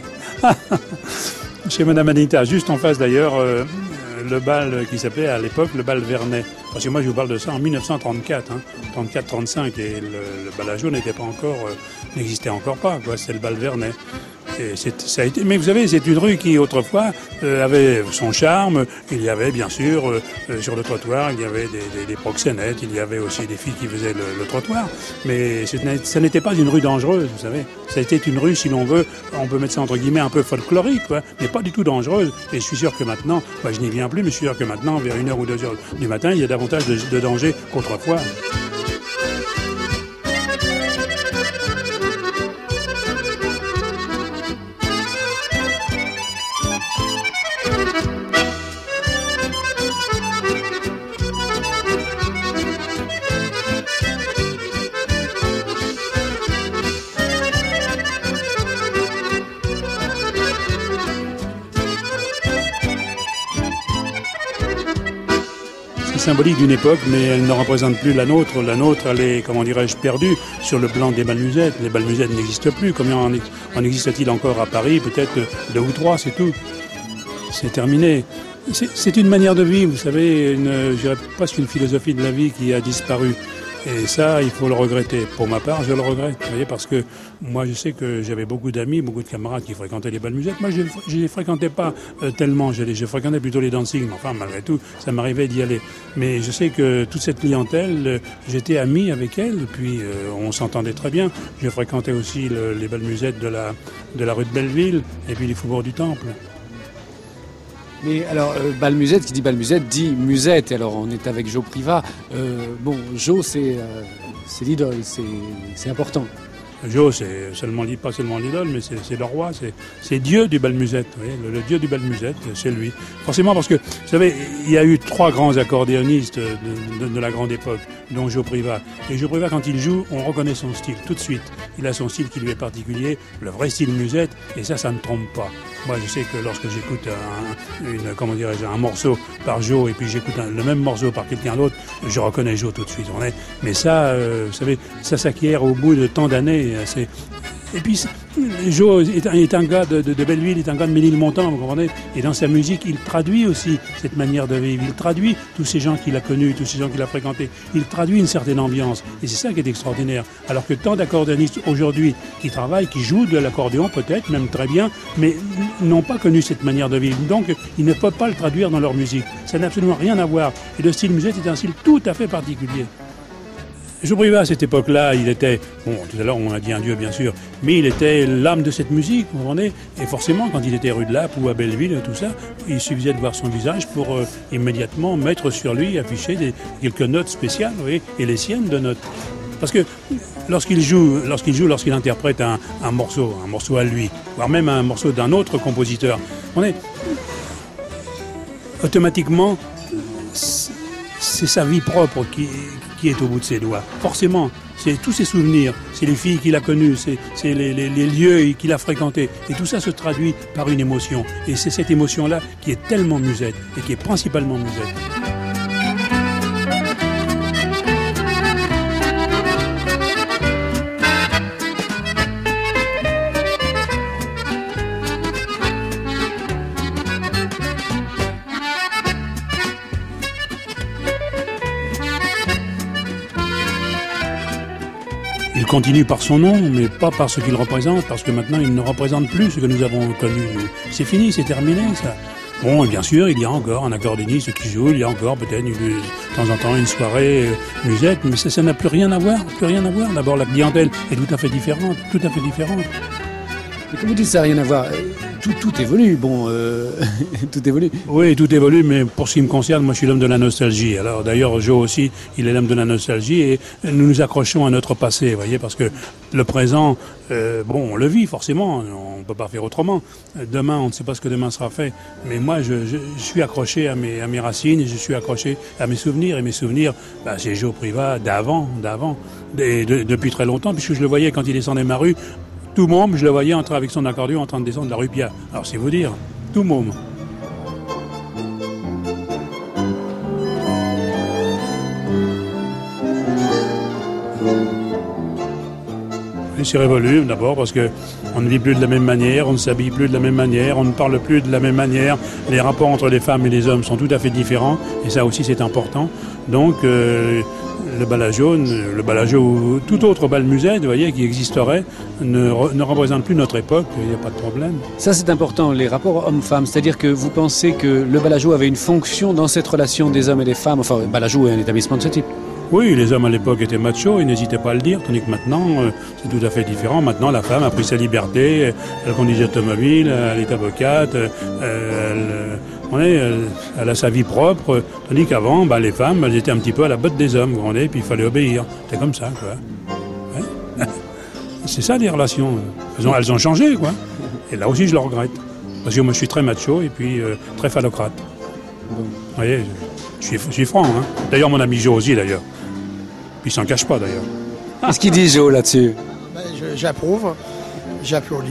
Chez Madame Anita, juste en face d'ailleurs, le bal qui s'appelait à l'époque le bal Vernet. Parce que moi, je vous parle de ça en 1934, 34-35, et le Balageau n'existait encore pas, quoi. C'est le bal Vernet. Et ça a été, mais vous savez, c'est une rue qui autrefois avait son charme. Il y avait bien sûr sur le trottoir, il y avait des proxénètes, il y avait aussi des filles qui faisaient le trottoir. Mais ça n'était pas une rue dangereuse, vous savez. Ça a été une rue, si l'on veut, on peut mettre ça entre guillemets un peu folklorique, quoi, mais pas du tout dangereuse. Et je suis sûr que maintenant, je n'y viens plus, mais je suis sûr que maintenant, vers 1h ou 2h du matin, il y a davantage de danger qu'autrefois. Symbolique d'une époque, mais elle ne représente plus la nôtre. La nôtre, elle est, comment dirais-je, perdue sur le plan des bal-musettes. Les bal-musettes n'existent plus. Combien en existe-t-il encore à Paris? Peut-être 2 ou 3, c'est tout. C'est terminé. C'est une manière de vivre, vous savez, je dirais presque une philosophie de la vie qui a disparu. Et ça, il faut le regretter. Pour ma part, je le regrette, vous voyez, parce que moi, je sais que j'avais beaucoup d'amis, beaucoup de camarades qui fréquentaient les bal-musettes. Moi, je ne les fréquentais pas tellement, je fréquentais plutôt les dancing. Mais enfin, malgré tout, ça m'arrivait d'y aller. Mais je sais que toute cette clientèle, j'étais ami avec elle, et puis on s'entendait très bien. Je fréquentais aussi les bal-musettes de la rue de Belleville, et puis les faubourgs du Temple. Mais alors, bal-musette, qui dit bal-musette, dit musette. Alors, on est avec Jo Privat. Jo, c'est l'idole, c'est important. Jo, c'est pas seulement l'idole, mais c'est le roi, c'est Dieu du bal-musette. Vous voyez, le Dieu du bal-musette, c'est lui. Forcément, parce que, vous savez, il y a eu 3 grands accordéonistes de la grande époque, dont Jo Privat. Et Jo Privat, quand il joue, on reconnaît son style tout de suite. Il a son style qui lui est particulier, le vrai style musette, et ça ne trompe pas. Moi, je sais que lorsque j'écoute un morceau par Jo, et puis j'écoute le même morceau par quelqu'un d'autre, je reconnais Jo tout de suite. Mais ça, vous savez, ça s'acquiert au bout de tant d'années. Et puis, Jo est un gars de Belleville, est un gars de Ménilmontant, vous comprenez? Et dans sa musique, il traduit aussi cette manière de vivre. Il traduit tous ces gens qu'il a connus, tous ces gens qu'il a fréquentés. Il traduit une certaine ambiance. Et c'est ça qui est extraordinaire. Alors que tant d'accordéonistes aujourd'hui qui travaillent, qui jouent de l'accordéon peut-être, même très bien, mais n'ont pas connu cette manière de vivre. Donc, ils ne peuvent pas le traduire dans leur musique. Ça n'a absolument rien à voir. Et le style musette est un style tout à fait particulier. Jo Privat, à cette époque-là, il était, tout à l'heure on a dit un dieu bien sûr, mais il était l'âme de cette musique, vous comprenez? Et forcément, quand il était rue de Lappe ou à Belleville, tout ça, il suffisait de voir son visage pour immédiatement mettre sur lui, afficher quelques notes spéciales, vous voyez, et les siennes de notes. Parce que lorsqu'il interprète un morceau à lui, voire même un morceau d'un autre compositeur, automatiquement, c'est sa vie propre qui est au bout de ses doigts. Forcément, c'est tous ses souvenirs, c'est les filles qu'il a connues, c'est les lieux qu'il a fréquentés. Et tout ça se traduit par une émotion. Et c'est cette émotion-là qui est tellement musette et qui est principalement musette. Il continue par son nom, mais pas par ce qu'il représente, parce que maintenant il ne représente plus ce que nous avons connu, nous. C'est fini, c'est terminé, ça. Bon, et bien sûr, il y a encore un accordéoniste qui joue, il y a encore peut-être de temps en temps une soirée musette, mais ça n'a plus rien à voir, D'abord, la clientèle est tout à fait différente. Mais comme vous dites, ça n'a rien à voir. Tout évolue, tout évolue. Oui, tout évolue, mais pour ce qui me concerne, moi je suis l'homme de la nostalgie. Alors d'ailleurs, Jo aussi, il est l'homme de la nostalgie et nous nous accrochons à notre passé, vous voyez, parce que le présent, on le vit forcément, on ne peut pas faire autrement. Demain, on ne sait pas ce que demain sera fait, mais moi je suis accroché à mes racines et je suis accroché à mes souvenirs. Et mes souvenirs, c'est Jo Privat d'avant, depuis très longtemps, puisque je le voyais quand il descendait ma rue. Tout môme, je le voyais entrer avec son accordéon en train de descendre la rue Piat. Alors c'est vous dire, tout môme. c'est révolu d'abord parce que on ne vit plus de la même manière, on ne s'habille plus de la même manière, on ne parle plus de la même manière. Les rapports entre les femmes et les hommes sont tout à fait différents et ça aussi c'est important. Donc le balajo ou tout autre bal musette, vous voyez, qui existerait, ne représente plus notre époque, il n'y a pas de problème. Ça c'est important, les rapports hommes-femmes, c'est-à-dire que vous pensez que le balajo avait une fonction dans cette relation des hommes et des femmes, enfin le balajo est un établissement de ce type. Oui, les hommes à l'époque étaient machos, ils n'hésitaient pas à le dire, tandis que maintenant, c'est tout à fait différent. Maintenant, la femme a pris sa liberté, elle conduit automobile, elle est avocate, elle a sa vie propre, tandis qu'avant, les femmes, elles étaient un petit peu à la botte des hommes, vous voyez, puis il fallait obéir. C'est comme ça, quoi. Ouais. C'est ça, les relations. Elles ont changé, quoi. Et là aussi, je le regrette. Parce que moi, je suis très macho et puis très phallocrate. Vous voyez, je suis franc, hein. D'ailleurs, mon ami Jo aussi, d'ailleurs. Puis il s'en cache pas, d'ailleurs. Qu'est-ce qu'il dit, Jo, là-dessus? J'approuve, j'applaudis.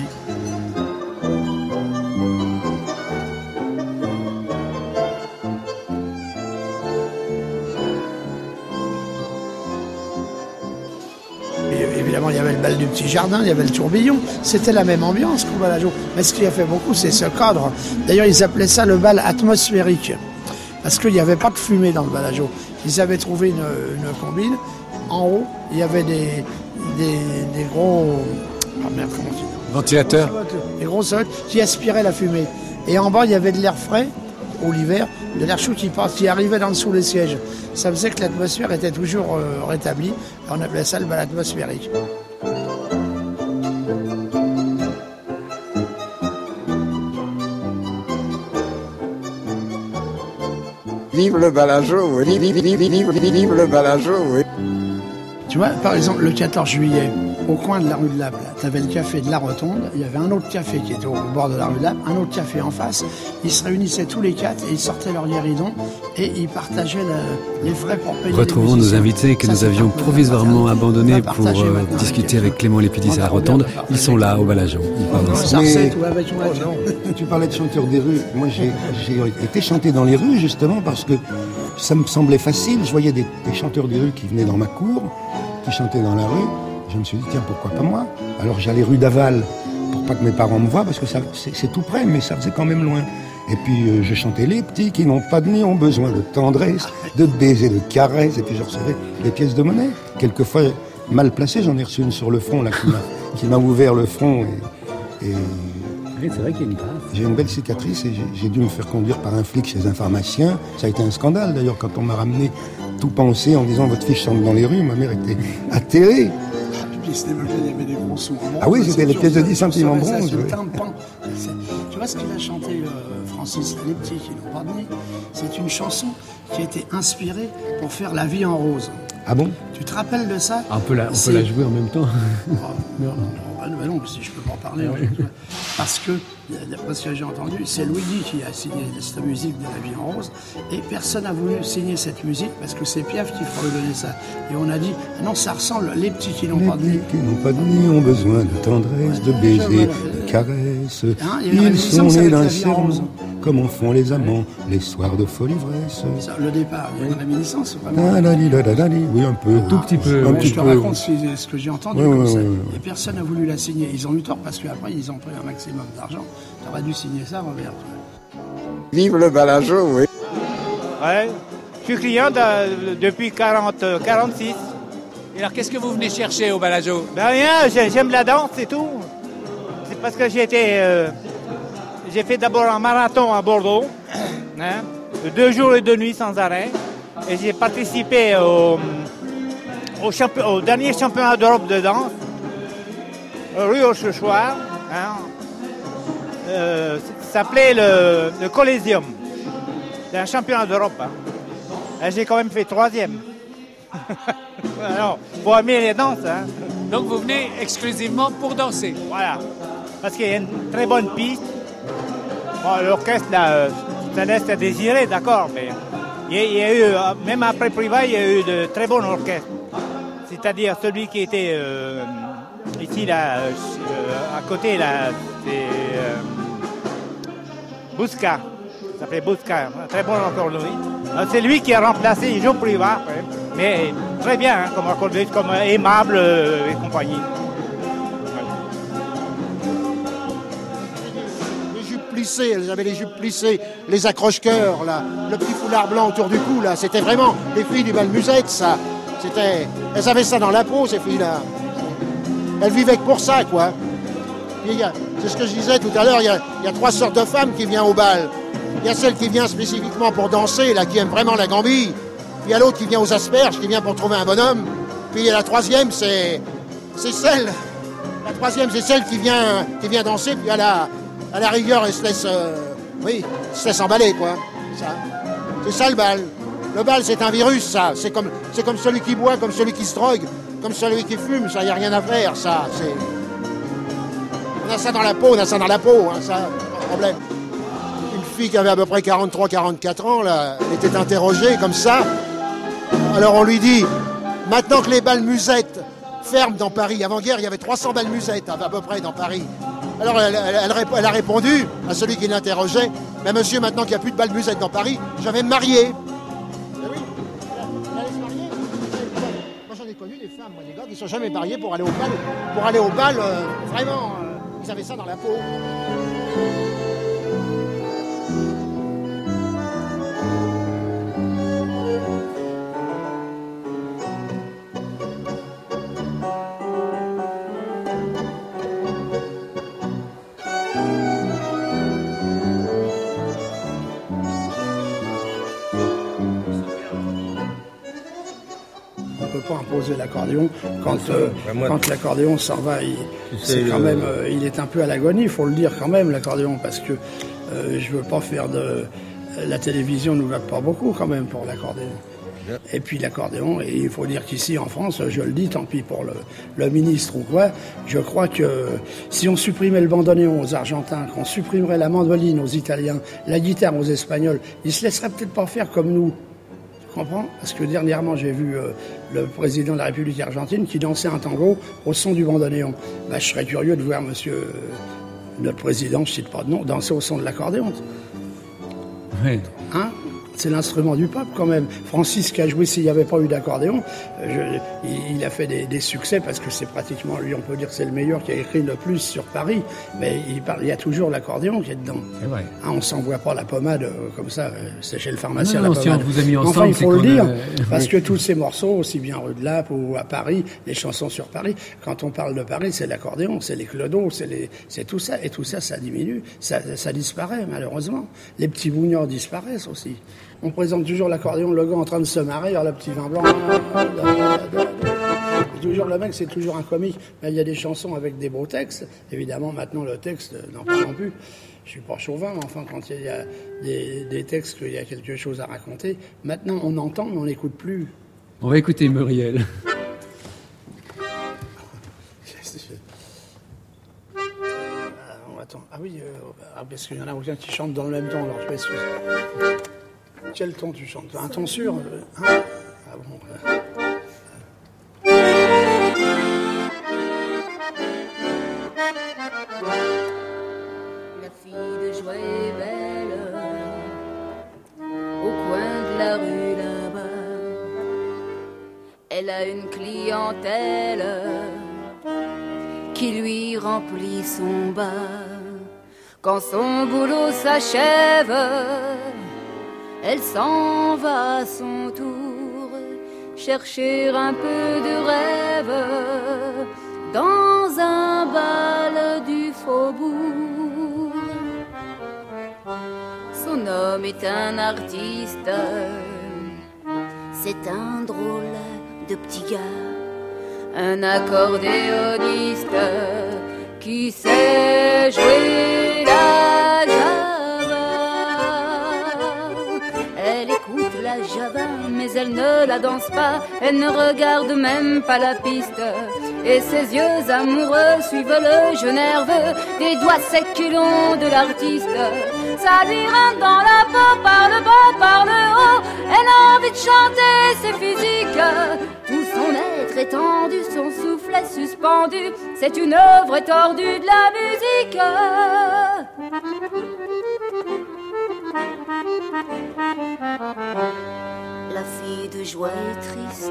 Évidemment, il y avait le bal du petit jardin, il y avait le tourbillon. C'était la même ambiance qu'au balajo. Mais ce qui a fait beaucoup, c'est ce cadre. D'ailleurs, ils appelaient ça le bal atmosphérique. Parce qu'il n'y avait pas de fumée dans le balajo. Ils avaient trouvé une combine. En haut, il y avait des gros... Oh merde, comment tu dis ? Ventilateurs. Des gros sottes qui aspiraient la fumée. Et en bas, il y avait de l'air frais, ou l'hiver, de l'air chaud qui arrivait dans dessous les sièges. Ça faisait que l'atmosphère était toujours rétablie. Et on appelait ça le bal atmosphérique. Vive le balajo, oui. Vive le balajo, oui. Tu vois, par exemple, le 14 juillet, au coin de la rue de Lappe, tu avais le café de la Rotonde, il y avait un autre café qui était au bord de la rue de Lappe, un autre café en face. Ils se réunissaient tous les quatre et ils sortaient leur guéridon et ils partageaient les frais pour payer. Retrouvons nos invités que nous avions provisoirement abandonnés pour discuter avec Clément Lépidis à la Rotonde. Ils sont là, au balajo. Tu parlais de chanteurs des rues. Moi, j'ai été chanter dans les rues, justement, parce que ça me semblait facile. Je voyais des chanteurs des rues qui venaient dans ma cour, qui chantaient dans la rue. Je me suis dit, tiens, pourquoi pas moi? Alors j'allais rue d'Aval pour pas que mes parents me voient, parce que c'est tout près, mais ça faisait quand même loin. Et puis je chantais les petits qui n'ont pas de nid, ont besoin de tendresse, de baisers, de caresses. Et puis je recevais des pièces de monnaie. Quelquefois mal placées, j'en ai reçu une sur le front là, qui m'a ouvert le front. Et oui, c'est vrai qu'il y a une grâce. J'ai une belle cicatrice et j'ai dû me faire conduire par un flic chez un pharmacien. Ça a été un scandale d'ailleurs quand on m'a ramené tout pensé en disant votre fille chante dans les rues. Ma mère était atterrée. Il y avait des gros sous en bronze. Ah oui, c'était les pièces de 10 centimes en bronze. Oui. Tu vois ce qu'il a chanté, Francis, les petits qui n'ont pas de nez. C'est une chanson qui a été inspirée pour faire La vie en rose. Ah bon? Tu te rappelles de ça? On peut la jouer en même temps. Non, si je peux pas en parler. Parce que, d'après ce que j'ai entendu, c'est Louis-Guy qui a signé cette musique de La vie en rose. Et personne n'a voulu signer cette musique parce que c'est Piaf qui fera donner ça. Et on a dit, non, ça ressemble, les petits qui n'ont pas de nez. Les petits qui n'ont pas de nez ont besoin de tendresse, de baisers, de caresses. Ils sont nés d'un serment, comme en font les amants, les soirs de folle ivresse. Le départ, il y a une réminiscence, oui, un peu. Tout petit peu. Je te raconte ce que j'ai entendu comme ça. Et personne n'a voulu la signer. Ils ont eu tort parce qu'après, ils ont pris un maximum d'argent. Tu aurais dû signer ça, Robert. Vive le balajo, oui. Ouais, je suis client depuis 46. Et alors, qu'est-ce que vous venez chercher au balajo? Ben rien, j'aime la danse, c'est tout. C'est parce que j'ai fait d'abord un marathon à Bordeaux, de 2 jours et 2 nuits sans arrêt. Et j'ai participé au dernier championnat d'Europe de danse, rue au Chouchoir. Ça s'appelait le Coliseum. C'est un championnat d'Europe. Et j'ai quand même fait 3e. Alors, faut aimer les danses. Donc vous venez exclusivement pour danser? Voilà. Parce qu'il y a une très bonne piste. Bon, l'orchestre, là, ça laisse à désirer, d'accord, mais il y a eu, même après Privat, il y a eu de très bons orchestres. C'est-à-dire celui qui était ici, là, à côté, là, c'est Bousca. Ça s'appelait Bousca, un très bon accordéoniste. C'est lui qui a remplacé Jo Privat, mais très bien, comme accordéoniste, comme aimable et compagnie. plissées, elles avaient les jupes plissées, les accroche-cœurs, là, le petit foulard blanc autour du cou, là. C'était vraiment les filles du bal musette, ça. Elles avaient ça dans la peau, ces filles-là. Elles vivaient que pour ça, quoi. C'est ce que je disais tout à l'heure, il y a 3 sortes de femmes qui viennent au bal. Il y a celle qui vient spécifiquement pour danser, là, qui aime vraiment la gambille. Puis il y a l'autre qui vient aux asperges, qui vient pour trouver un bonhomme. Puis il y a la troisième, c'est celle. La troisième, c'est celle qui vient danser, puis à la rigueur, elle se laisse emballer, quoi. C'est ça le bal. Le bal, c'est un virus, ça. C'est comme celui qui boit, comme celui qui se drogue, comme celui qui fume, ça, il n'y a rien à faire, ça. On a ça dans la peau, ça, pas de problème. Une fille qui avait à peu près 43-44 ans, là, elle était interrogée comme ça. Alors on lui dit, maintenant que les bals musettes ferment dans Paris, avant-guerre, il y avait 300 bals musettes à peu près dans Paris. Alors elle a répondu à celui qui l'interrogeait, mais monsieur, maintenant qu'il n'y a plus de bals musettes dans Paris, je vais me marier. Mais oui, elle allait se marier. Moi j'en ai connu des femmes, des gars qui ne sont jamais mariés pour aller au bal, vraiment, ils avaient ça dans la peau. Pas imposer l'accordéon quand l'accordéon s'en va, il est un peu à l'agonie, il faut le dire quand même, l'accordéon, parce que je veux pas faire la télévision nous va pas beaucoup quand même pour l'accordéon. Et puis l'accordéon, et il faut dire qu'ici en France, je le dis, tant pis pour le ministre ou quoi, je crois que si on supprimait le bandoneon aux Argentins, qu'on supprimerait la mandoline aux Italiens, la guitare aux Espagnols, ils se laisseraient peut-être pas faire comme nous. Parce que dernièrement, j'ai vu le président de la République argentine qui dansait un tango au son du bandoneon. Je serais curieux de voir monsieur, notre président, je ne cite pas de nom, danser au son de l'accordéon. Oui. Hein ? C'est l'instrument du peuple quand même. Francis qui a joué s'il n'y avait pas eu d'accordéon, il a fait des succès parce que c'est pratiquement lui, on peut dire que c'est le meilleur qui a écrit le plus sur Paris. Mais il y a toujours l'accordéon qui est dedans. C'est vrai. On ne s'envoie pas la pommade comme ça, c'est chez le pharmacien non, la pommade. Si on vous a mis ensemble, enfin, il faut le dire, parce que tous ces morceaux, aussi bien rue de Lappe ou à Paris, les chansons sur Paris, quand on parle de Paris, c'est l'accordéon, c'est les clodos, c'est tout ça. Et tout ça, ça diminue, ça disparaît malheureusement. Les petits bougnards disparaissent aussi. On présente toujours l'accordéon, le gars en train de se marrer, alors le petit vin blanc. Toujours le mec, c'est toujours un comique. Mais il y a des chansons avec des beaux textes. Évidemment, maintenant, le texte, n'en parlons plus. Je suis pas chauvin, mais enfin, quand il y a des textes, qu'il y a quelque chose à raconter, maintenant, on entend, mais on n'écoute plus. On va écouter Muriel. Attends. Ah oui, parce qu'il y en a aucun qui chante dans le même temps, alors je m'excuse. Quel ton tu chantes? Un ton sûr hein? Ah bon. La fille de joie est belle au coin de la rue là-bas. Elle a une clientèle qui lui remplit son bar. Quand son boulot s'achève, elle s'en va à son tour chercher un peu de rêve dans un bal du faubourg. Son homme est un artiste, c'est un drôle de petit gars, un accordéoniste qui sait jouer la java. Elle écoute la java, mais elle ne la danse pas, elle ne regarde même pas la piste. Et ses yeux amoureux suivent le jeu nerveux des doigts secs et longs de l'artiste. Ça lui rentre dans la peau par le bas, par le haut. Elle a envie de chanter, c'est physique. Tout son être étendu, son souffle est suspendu. C'est une œuvre tordue de la musique. La fille de joie est triste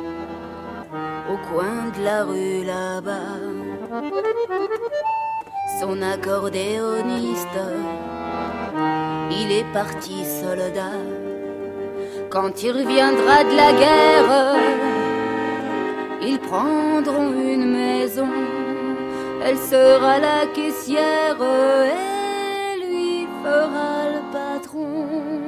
au coin de la rue là-bas. son accordéoniste. Il est parti soldat. Quand il reviendra de la guerre, ils prendront une maison. Elle sera la caissière et lui fera le patron.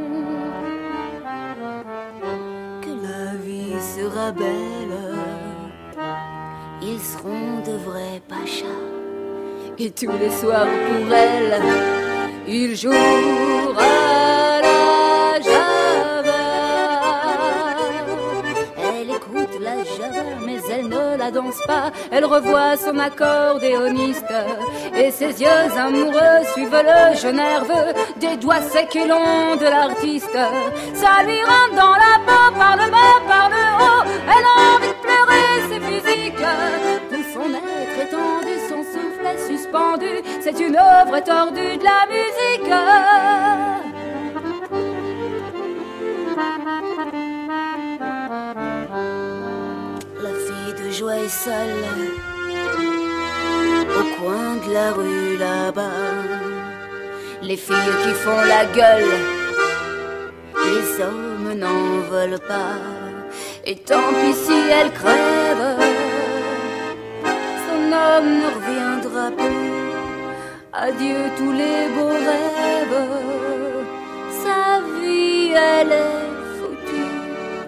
Que la vie sera belle, ils seront de vrais pachas. Et tous les soirs pour elle, il jouera la java. Elle écoute la java, mais elle ne la danse pas. Elle revoit son accordéoniste et ses yeux amoureux suivent le jeu nerveux des doigts secs et longs de l'artiste. Ça lui rentre dans la peau par le bas, par le haut. Elle a envie de pleurer, c'est physique. Tout son être étendu, son souffle est suspendu. C'est une œuvre tordue de la musique. La fille de joie est seule au coin de la rue là-bas. Les filles qui font la gueule, les hommes n'en veulent pas. Et tant pis si elle crève, son homme ne reviendra plus. Adieu tous les beaux rêves, sa vie elle est foutue.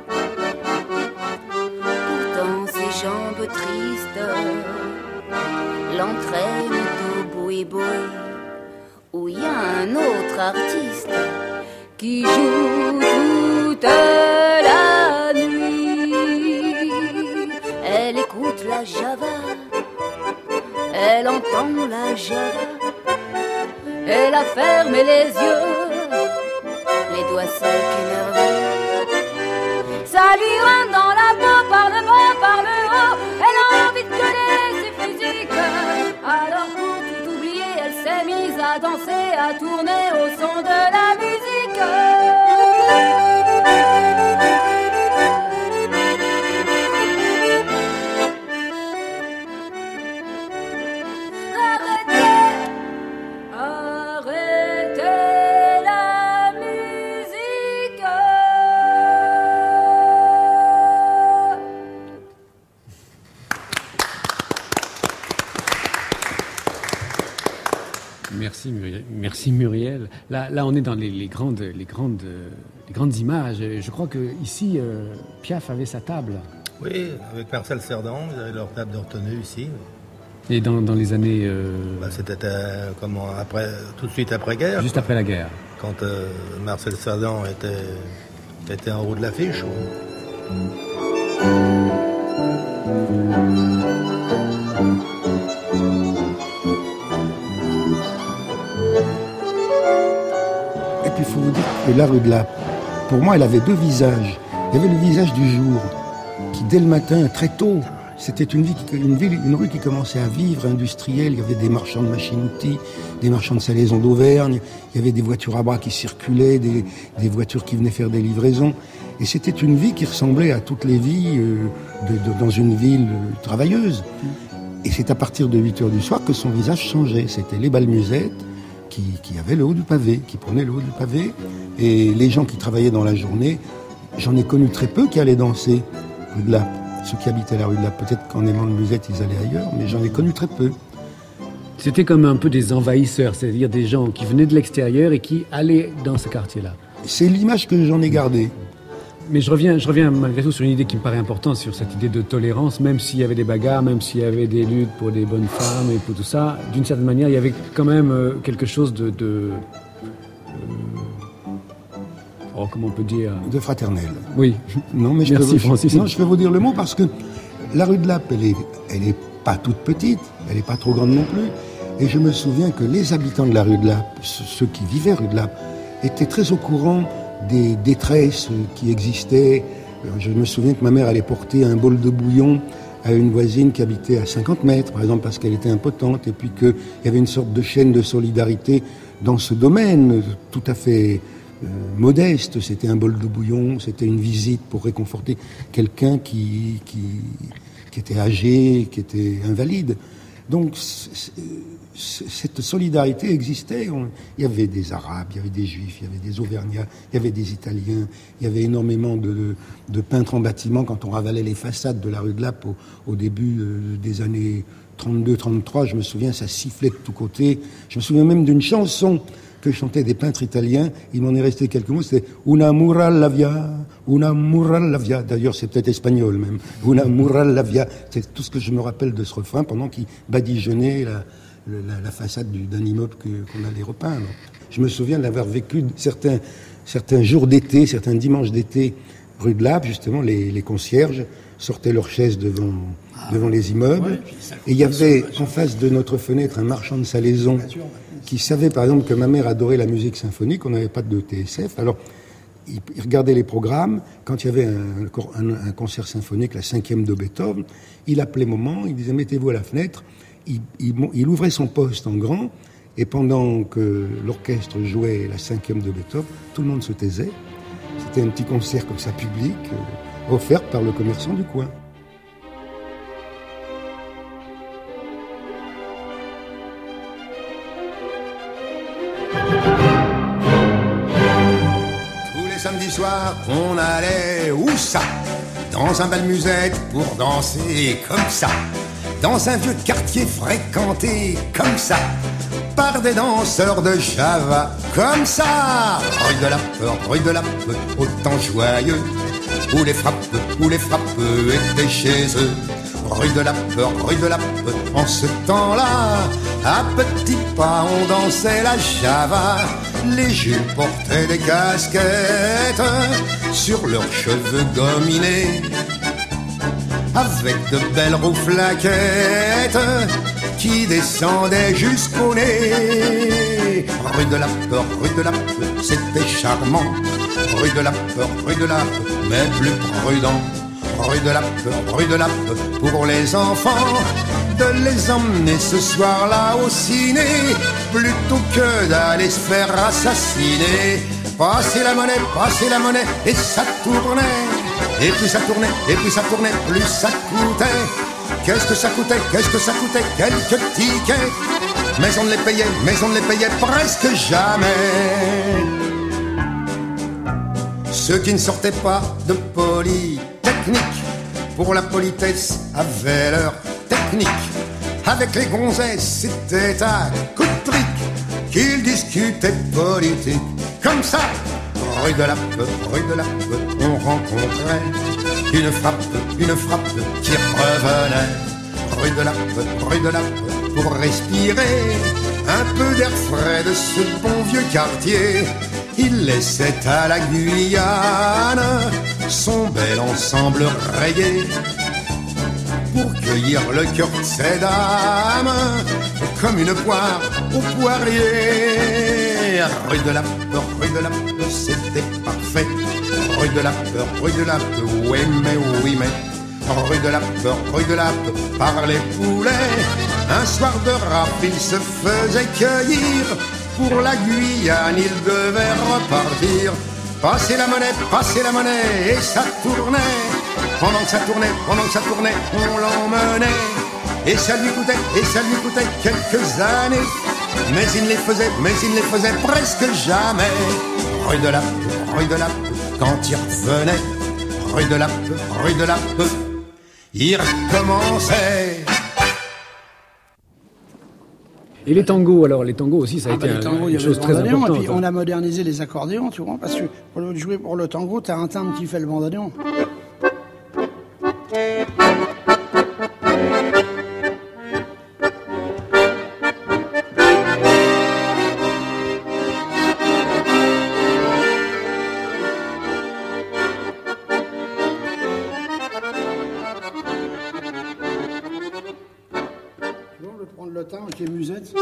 Pourtant ses jambes tristes l'entraînent au boui-boui, où il y a un autre artiste qui joue toute la nuit. Elle écoute la java, elle entend la java. Elle a fermé les yeux, les doigts secs et nerveux. Ça lui rentre dans la peau par le bas, par le haut. Elle a envie de gueuler, c'est physique. Alors pour tout oublier, elle s'est mise à danser, à tourner au son de la musique. Merci Muriel. Là, on est dans les grandes images. Je crois que ici, Piaf avait sa table. Oui, avec Marcel Cerdan, ils avaient leur table de retenue ici. Et dans les années... C'était tout de suite après-guerre. Juste après la guerre. Quand Marcel Cerdan était en haut de l'affiche. Et puis il faut vous dire que la rue de Lappe, pour moi, elle avait deux visages. Il y avait le visage du jour, qui dès le matin, très tôt, c'était une rue qui commençait à vivre, industrielle. Il y avait des marchands de machines-outils, des marchands de salaisons d'Auvergne, il y avait des voitures à bras qui circulaient, des voitures qui venaient faire des livraisons. Et c'était une vie qui ressemblait à toutes les vies dans une ville travailleuse. Et c'est à partir de 8h du soir que son visage changeait. C'était les balmusettes qui avaient le haut du pavé, qui prenaient le haut du pavé. Et les gens qui travaillaient dans la journée, j'en ai connu très peu qui allaient danser rue de Lappe. Ceux qui habitaient la rue de Lappe, peut-être qu'en aimant le musette, ils allaient ailleurs, mais j'en ai connu très peu. C'était comme un peu des envahisseurs, c'est-à-dire des gens qui venaient de l'extérieur et qui allaient dans ce quartier-là. C'est l'image que j'en ai gardée. Mais je reviens malgré tout sur une idée qui me paraît importante, sur cette idée de tolérance, même s'il y avait des bagarres, même s'il y avait des luttes pour des bonnes femmes et pour tout ça, d'une certaine manière, il y avait quand même quelque chose comment on peut dire... De fraternel. Oui. Non, mais Merci Francis. Je peux vous dire le mot parce que la rue de Lappe, elle est pas toute petite, elle est pas trop grande non plus. Et je me souviens que les habitants de la rue de Lappe, ceux qui vivaient rue de Lappe, étaient très au courant des détresses qui existaient. Je me souviens que ma mère allait porter un bol de bouillon à une voisine qui habitait à 50 mètres, par exemple, parce qu'elle était impotente, et puis qu'il y avait une sorte de chaîne de solidarité dans ce domaine tout à fait modeste. C'était un bol de bouillon, c'était une visite pour réconforter quelqu'un qui était âgé, qui était invalide. Donc cette solidarité existait. Il y avait des Arabes, il y avait des Juifs, il y avait des Auvergnats, il y avait des Italiens, il y avait énormément de peintres en bâtiment. Quand on ravalait les façades de la rue de Lappe au début des années 32-33, je me souviens, ça sifflait de tous côtés. Je me souviens même d'une chanson que chantaient des peintres italiens. Il m'en est resté quelques mots, c'était « Una mural la via ». D'ailleurs, c'est peut-être espagnol même. « Una mural la via ». C'est tout ce que je me rappelle de ce refrain pendant qu'il badigeonnait la façade d'un immeuble qu'on allait repeindre. Je me souviens d'avoir vécu certains jours d'été, certains dimanches d'été, rue de Lappe, justement, les concierges sortaient leurs chaises devant les immeubles. Et il y avait en face de notre fenêtre un marchand de salaison qui savait par exemple que ma mère adorait la musique symphonique, on n'avait pas de TSF, alors il regardait les programmes, quand il y avait un concert symphonique, la 5e de Beethoven, il appelait maman, il disait mettez-vous à la fenêtre, il ouvrait son poste en grand, et pendant que l'orchestre jouait la 5e de Beethoven, tout le monde se taisait. C'était un petit concert comme ça public, offert par le commerçant du coin. Samedi soir, on allait où ça? Dans un bal musette pour danser comme ça. Dans un vieux quartier fréquenté comme ça par des danseurs de Java comme ça. Rue de Lappe, autant joyeux, où les frappes étaient chez eux. Rue de Lappe, en ce temps-là, à petits pas on dansait la Java. Les jupes portaient des casquettes sur leurs cheveux gominés, avec de belles rouflaquettes qui descendaient jusqu'au Nez. Rue de Lappe, c'était charmant. Rue de Lappe, mais plus prudent. Rue de Lappe, pour les enfants, de les emmener ce soir-là au ciné, plutôt que d'aller se faire assassiner. Passer la monnaie, et ça tournait. Et plus ça tournait, plus ça coûtait. Qu'est-ce que ça coûtait? Quelques tickets. Mais on ne les payait presque jamais. Ceux qui ne sortaient pas de Polytechnique, pour la politesse, avaient leur technique. Avec les gonzesses, c'était à coup de trick qu'ils discutaient politique. Comme ça, rue de Lappe, on rencontrait une frappe qui revenait. Rue de Lappe, pour respirer un peu d'air frais de ce bon vieux quartier. Il laissait à la Guyane son bel ensemble rayé pour cueillir le cœur de ces dames comme une poire au poirier. Rue de Lappe, c'était parfait. Rue de Lappe, oui mais. Rue de Lappe, par les poulets. Un soir de rap, il se faisait cueillir. Pour la Guyane, il devait repartir. Passer la monnaie, et ça tournait. Pendant que ça tournait, on l'emmenait. Et ça lui coûtait quelques années. Mais il ne les faisait presque jamais. Rue de Lappe, quand il revenait. Rue de Lappe, il recommençait. Et les tangos, alors les tangos aussi, ça a été une chose très importante. Et puis on a modernisé les accordéons, tu vois, parce que pour jouer pour le tango, t'as un timbre qui fait le bandoneon. Le timbre qui est musette.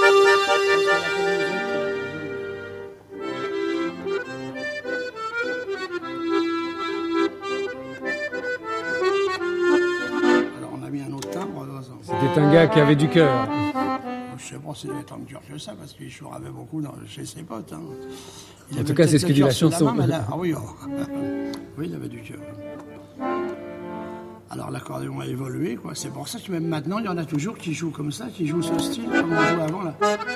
Alors on a mis un autre timbre. C'était un gars qui avait du cœur. Je sais pas si il avait tant de cœur que ça, parce qu'il chouravait beaucoup chez ses potes. Hein. En tout cas, c'est ce que dit la chanson. Ah oui, oui, il avait du cœur. Alors l'accordéon a évolué, quoi. C'est pour ça que même maintenant, il y en a toujours qui jouent comme ça, qui jouent ce style, comme on jouait avant, là.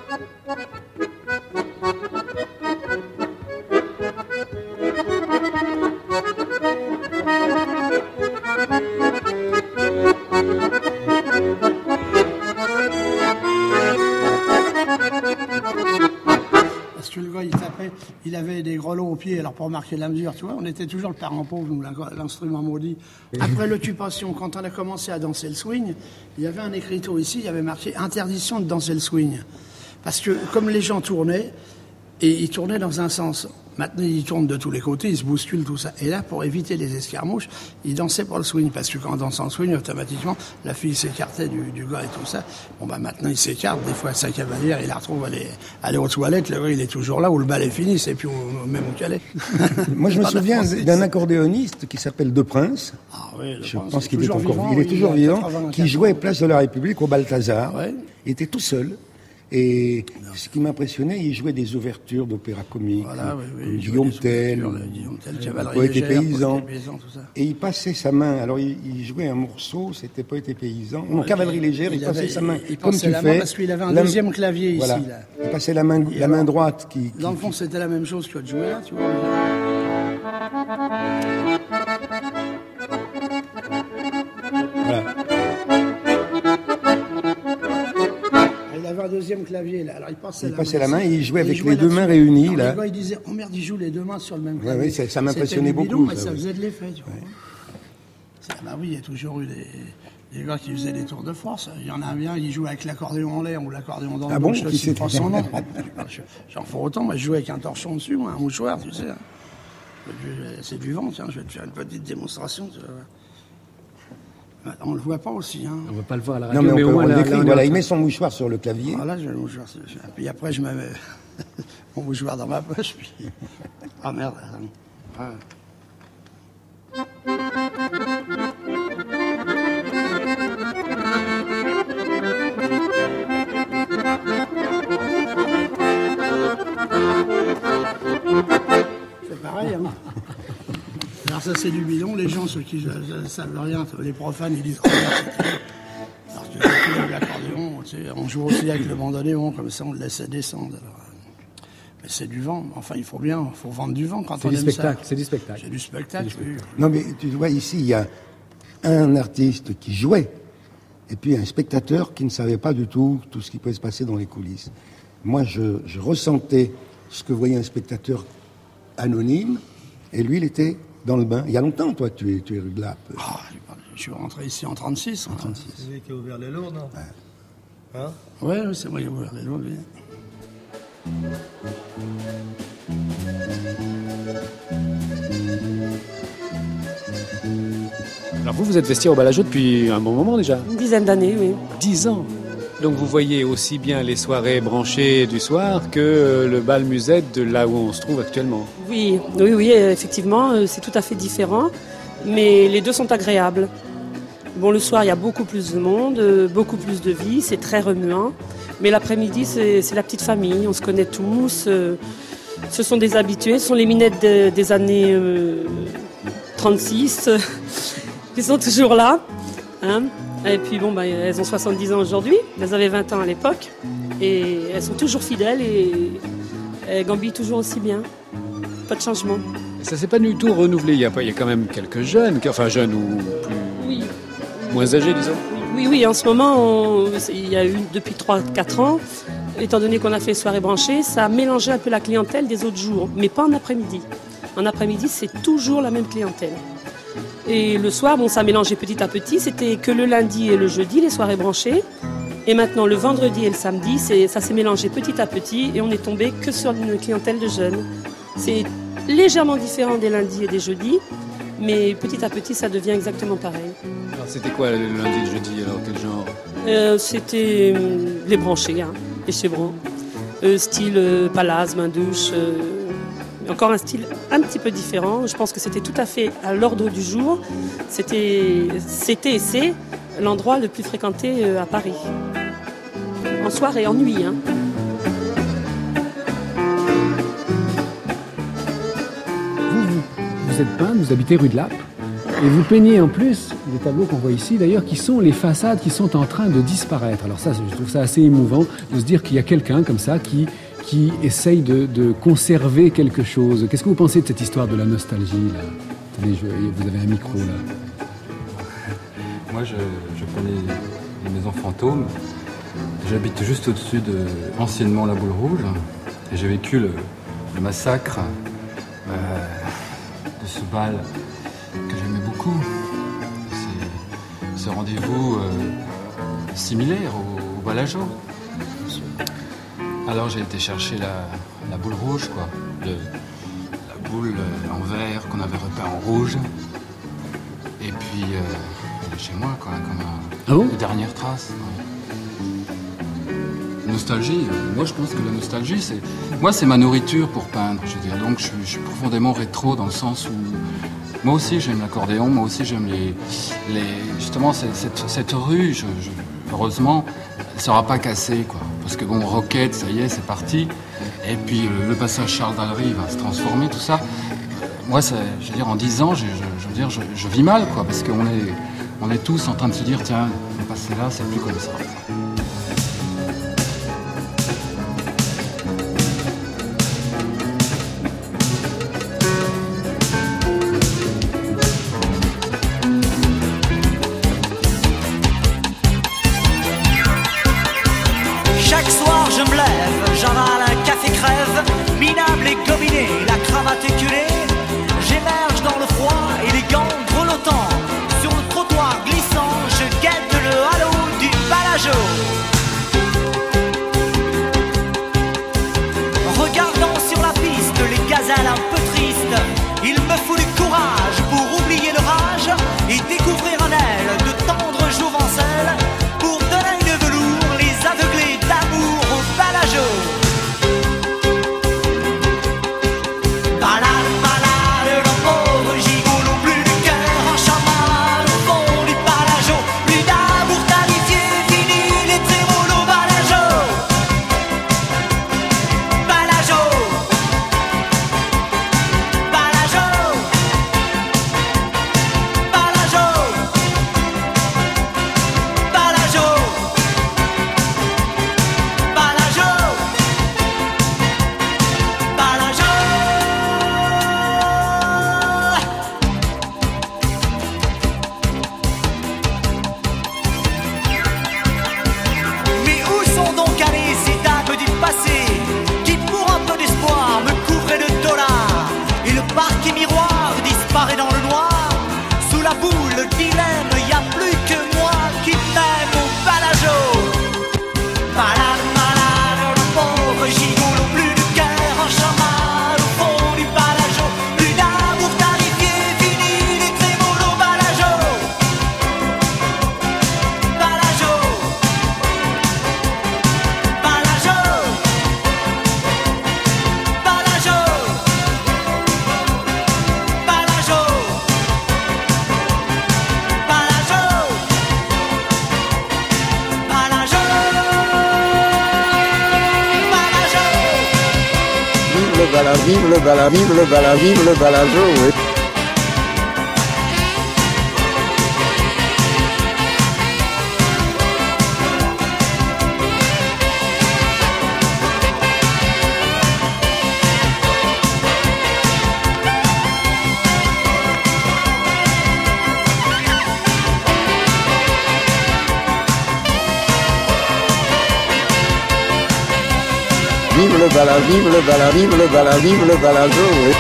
Parce que le gars, il tapait, il avait des grelots aux pieds, alors pour marquer la mesure, tu vois, on était toujours le parent pauvre, nous, l'instrument maudit. Après l'occupation, quand on a commencé à danser le swing, il y avait un écriteau ici, il y avait marqué « Interdiction de danser le swing ». Parce que comme les gens tournaient, et ils tournaient dans un sens. Maintenant, ils tournent de tous les côtés, ils se bousculent, tout ça. Et là, pour éviter les escarmouches, ils dansaient pour le swing. Parce que quand on danse en swing, automatiquement, la fille s'écartait du gars et tout ça. Bon, bah maintenant, il s'écarte. Des fois, sa cavalière, il la retrouve aller aux toilettes. Le gars, il est toujours là, où le bal est fini, c'est plus même au Calais. Moi, je me souviens d'un accordéoniste qui s'appelle De Prince. Ah oui, je pense qu'il est toujours vivant, qui jouait Place de la République au Balthazar. Ouais. Il était tout seul. Et ce qui m'impressionnait, il jouait des ouvertures d'opéra comique, voilà, oui, Guillaume Tell, Poète et paysan. Et il passait sa main, alors il jouait un morceau, c'était Poète et paysan, non, Cavalerie légère, il passait sa main comme tu fais. Parce qu'il avait un deuxième clavier voilà. Ici. Là. Il passait la main droite qui... Dans le fond, c'était la même chose que de jouer là, tu vois. Voilà. Il avait un deuxième clavier là. Alors il passait la main et il jouait avec les deux mains réunies. Alors, là. Le gars il disait oh merde, il joue les deux mains sur le même clavier. Oui, ça m'impressionnait beaucoup. Mais ça faisait de l'effet, tu vois. Bah oui, il y a toujours eu des gars qui faisaient des tours de force. Il y en a un bien, il jouait avec l'accordéon en l'air ou l'accordéon dans le bon, je sais pas son nom. J'en fais autant, moi je jouais avec un torchon dessus, un mouchoir, tu sais. C'est du vent, tiens, je vais te faire une petite démonstration. Tu vois. On ne le voit pas aussi. Hein. On ne veut pas le voir à la radio. Non, mais on le décrit. Voilà, il met son mouchoir sur le clavier. Voilà, j'ai le mouchoir. Puis après, je mets mon mouchoir dans ma poche. Puis... Ah merde. Ah. C'est pareil, hein. Alors ça c'est du bidon, les gens, ceux qui ne savent rien, les profanes, ils disent « Alors tu lèves l'accordéon, tu sais, on joue aussi avec le bandoneon, comme ça on le laissait descendre. Alors, mais c'est du vent, enfin il faut vendre du vent quand on aime ça. C'est du spectacle. C'est du spectacle, oui. Non mais tu vois, ici il y a un artiste qui jouait, et puis un spectateur qui ne savait pas du tout ce qui pouvait se passer dans les coulisses. Moi je ressentais ce que voyait un spectateur anonyme, et lui il était... dans le bain. Il y a longtemps, toi, tu es rue de Lappe. Ah, je suis rentré ici en 36. C'est lui qui a ouvert les lots, non? Hein? Oui, c'est moi qui ai ouvert les lots, lui. Alors vous êtes vestiaire au Balageau depuis un bon moment déjà? Une dizaine d'années, oui. 10 ans. Donc vous voyez aussi bien les soirées branchées du soir que le bal musette de là où on se trouve actuellement. Oui, effectivement, c'est tout à fait différent, mais les deux sont agréables. Bon, le soir, il y a beaucoup plus de monde, beaucoup plus de vie, c'est très remuant, mais l'après-midi, c'est la petite famille, on se connaît tous, ce sont des habitués, ce sont les minettes des années 36 qui sont toujours là, hein. Et puis bon, elles ont 70 ans aujourd'hui, elles avaient 20 ans à l'époque, et elles sont toujours fidèles et elles gambillent toujours aussi bien. Pas de changement. Et ça s'est pas du tout renouvelé, il y a quand même quelques jeunes, enfin jeunes ou plus... moins âgés disons. Oui, en ce moment, il y a eu depuis 3-4 ans, étant donné qu'on a fait soirée branchée, ça a mélangé un peu la clientèle des autres jours, mais pas en après-midi. En après-midi, c'est toujours la même clientèle. Et le soir, ça a mélangé petit à petit. C'était que le lundi et le jeudi, les soirées branchées. Et maintenant, le vendredi et le samedi, ça s'est mélangé petit à petit. Et on est tombé que sur une clientèle de jeunes. C'est légèrement différent des lundis et des jeudis. Mais petit à petit, ça devient exactement pareil. Alors, c'était quoi le lundi et le jeudi? Alors, quel genre? C'était les branchés, hein, les chevrons. Style palaz, main-douche... Encore un style un petit peu différent. Je pense que c'était tout à fait à l'ordre du jour. C'était et c'est l'endroit le plus fréquenté à Paris. En soirée, en nuit. Hein. Vous êtes peintre, vous habitez rue de Lappe. Et vous peignez en plus des tableaux qu'on voit ici, d'ailleurs, qui sont les façades qui sont en train de disparaître. Alors ça, je trouve ça assez émouvant de se dire qu'il y a quelqu'un comme ça qui essaye de conserver quelque chose. Qu'est-ce que vous pensez de cette histoire de la nostalgie, là ? Attendez, vous avez un micro, là. Moi, je connais les maisons fantômes. J'habite juste au-dessus anciennement la Boule Rouge. Et j'ai vécu le massacre de ce bal que j'aimais beaucoup. C'est ce rendez-vous similaire au Balageau. Alors j'ai été chercher la boule rouge, quoi. La boule en verre qu'on avait repeint en rouge. Et puis, chez moi, quoi, comme les dernières traces. Ouais. Nostalgie, moi je pense que la nostalgie, c'est ma nourriture pour peindre, je veux dire. Donc je suis profondément rétro dans le sens où moi aussi j'aime l'accordéon, moi aussi j'aime justement cette rue, heureusement, elle ne sera pas cassée, quoi. Parce que bon, Roquette, ça y est, c'est parti. Et puis le passage Charles Dallery va se transformer, tout ça. Moi, je veux dire, en 10 ans, je vis mal, quoi, parce qu'on est tous en train de se dire, tiens, le passé là, c'est plus comme ça. Chaque soir, je me lève, j'avale un café crève, minable et gominé, la cravate éculée. J'émerge dans le froid et les gants grelottants. Sur le trottoir glissant, je guette le halo du Balageau. Regardant sur la piste les gazelles un peu tristes, il me faut du courage pour oublier l'orage et découvrir un aile de tendre jouvencelle pour donner de velours les aveuglés d'amour au Balageau. Vive le Balageau, oui. Vive le Balageau, oui.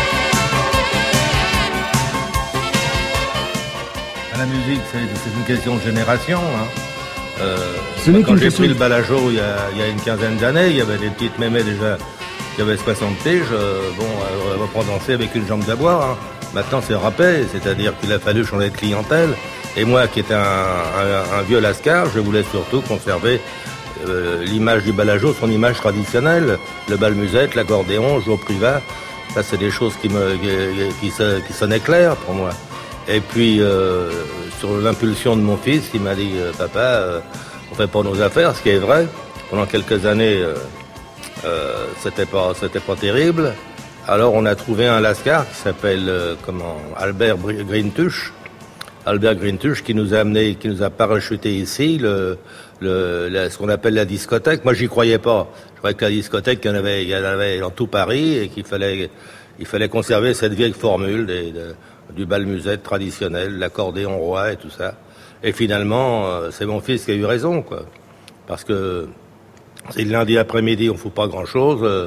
La musique, c'est une question de génération. Hein. Quand j'ai pris le Balageau il y a une quinzaine d'années, il y avait des petites mémés déjà qui avaient 60 piges. On va pas danser avec une jambe d'aboire. Hein. Maintenant, c'est râpé, c'est-à-dire qu'il a fallu changer de clientèle. Et moi, qui étais un vieux lascar, je voulais surtout conserver l'image du Balageau, son image traditionnelle, le bal musette, l'accordéon, Joe Privat, ça c'est des choses qui sonnaient claires pour moi. Et puis sur l'impulsion de mon fils, il m'a dit papa, on fait pas nos affaires, ce qui est vrai. Pendant quelques années, c'était pas terrible. Alors on a trouvé un lascar qui s'appelle Albert Grintuch, Albert Grintuch, qui nous a parachuté ici, ce qu'on appelle la discothèque. Moi, j'y croyais pas. Je croyais que la discothèque, il y en avait dans tout Paris et qu'il fallait conserver cette vieille formule du bal musette traditionnel, l'accordéon roi et tout ça. Et finalement, c'est mon fils qui a eu raison, quoi. Parce que c'est le lundi après-midi, on fout pas grand-chose.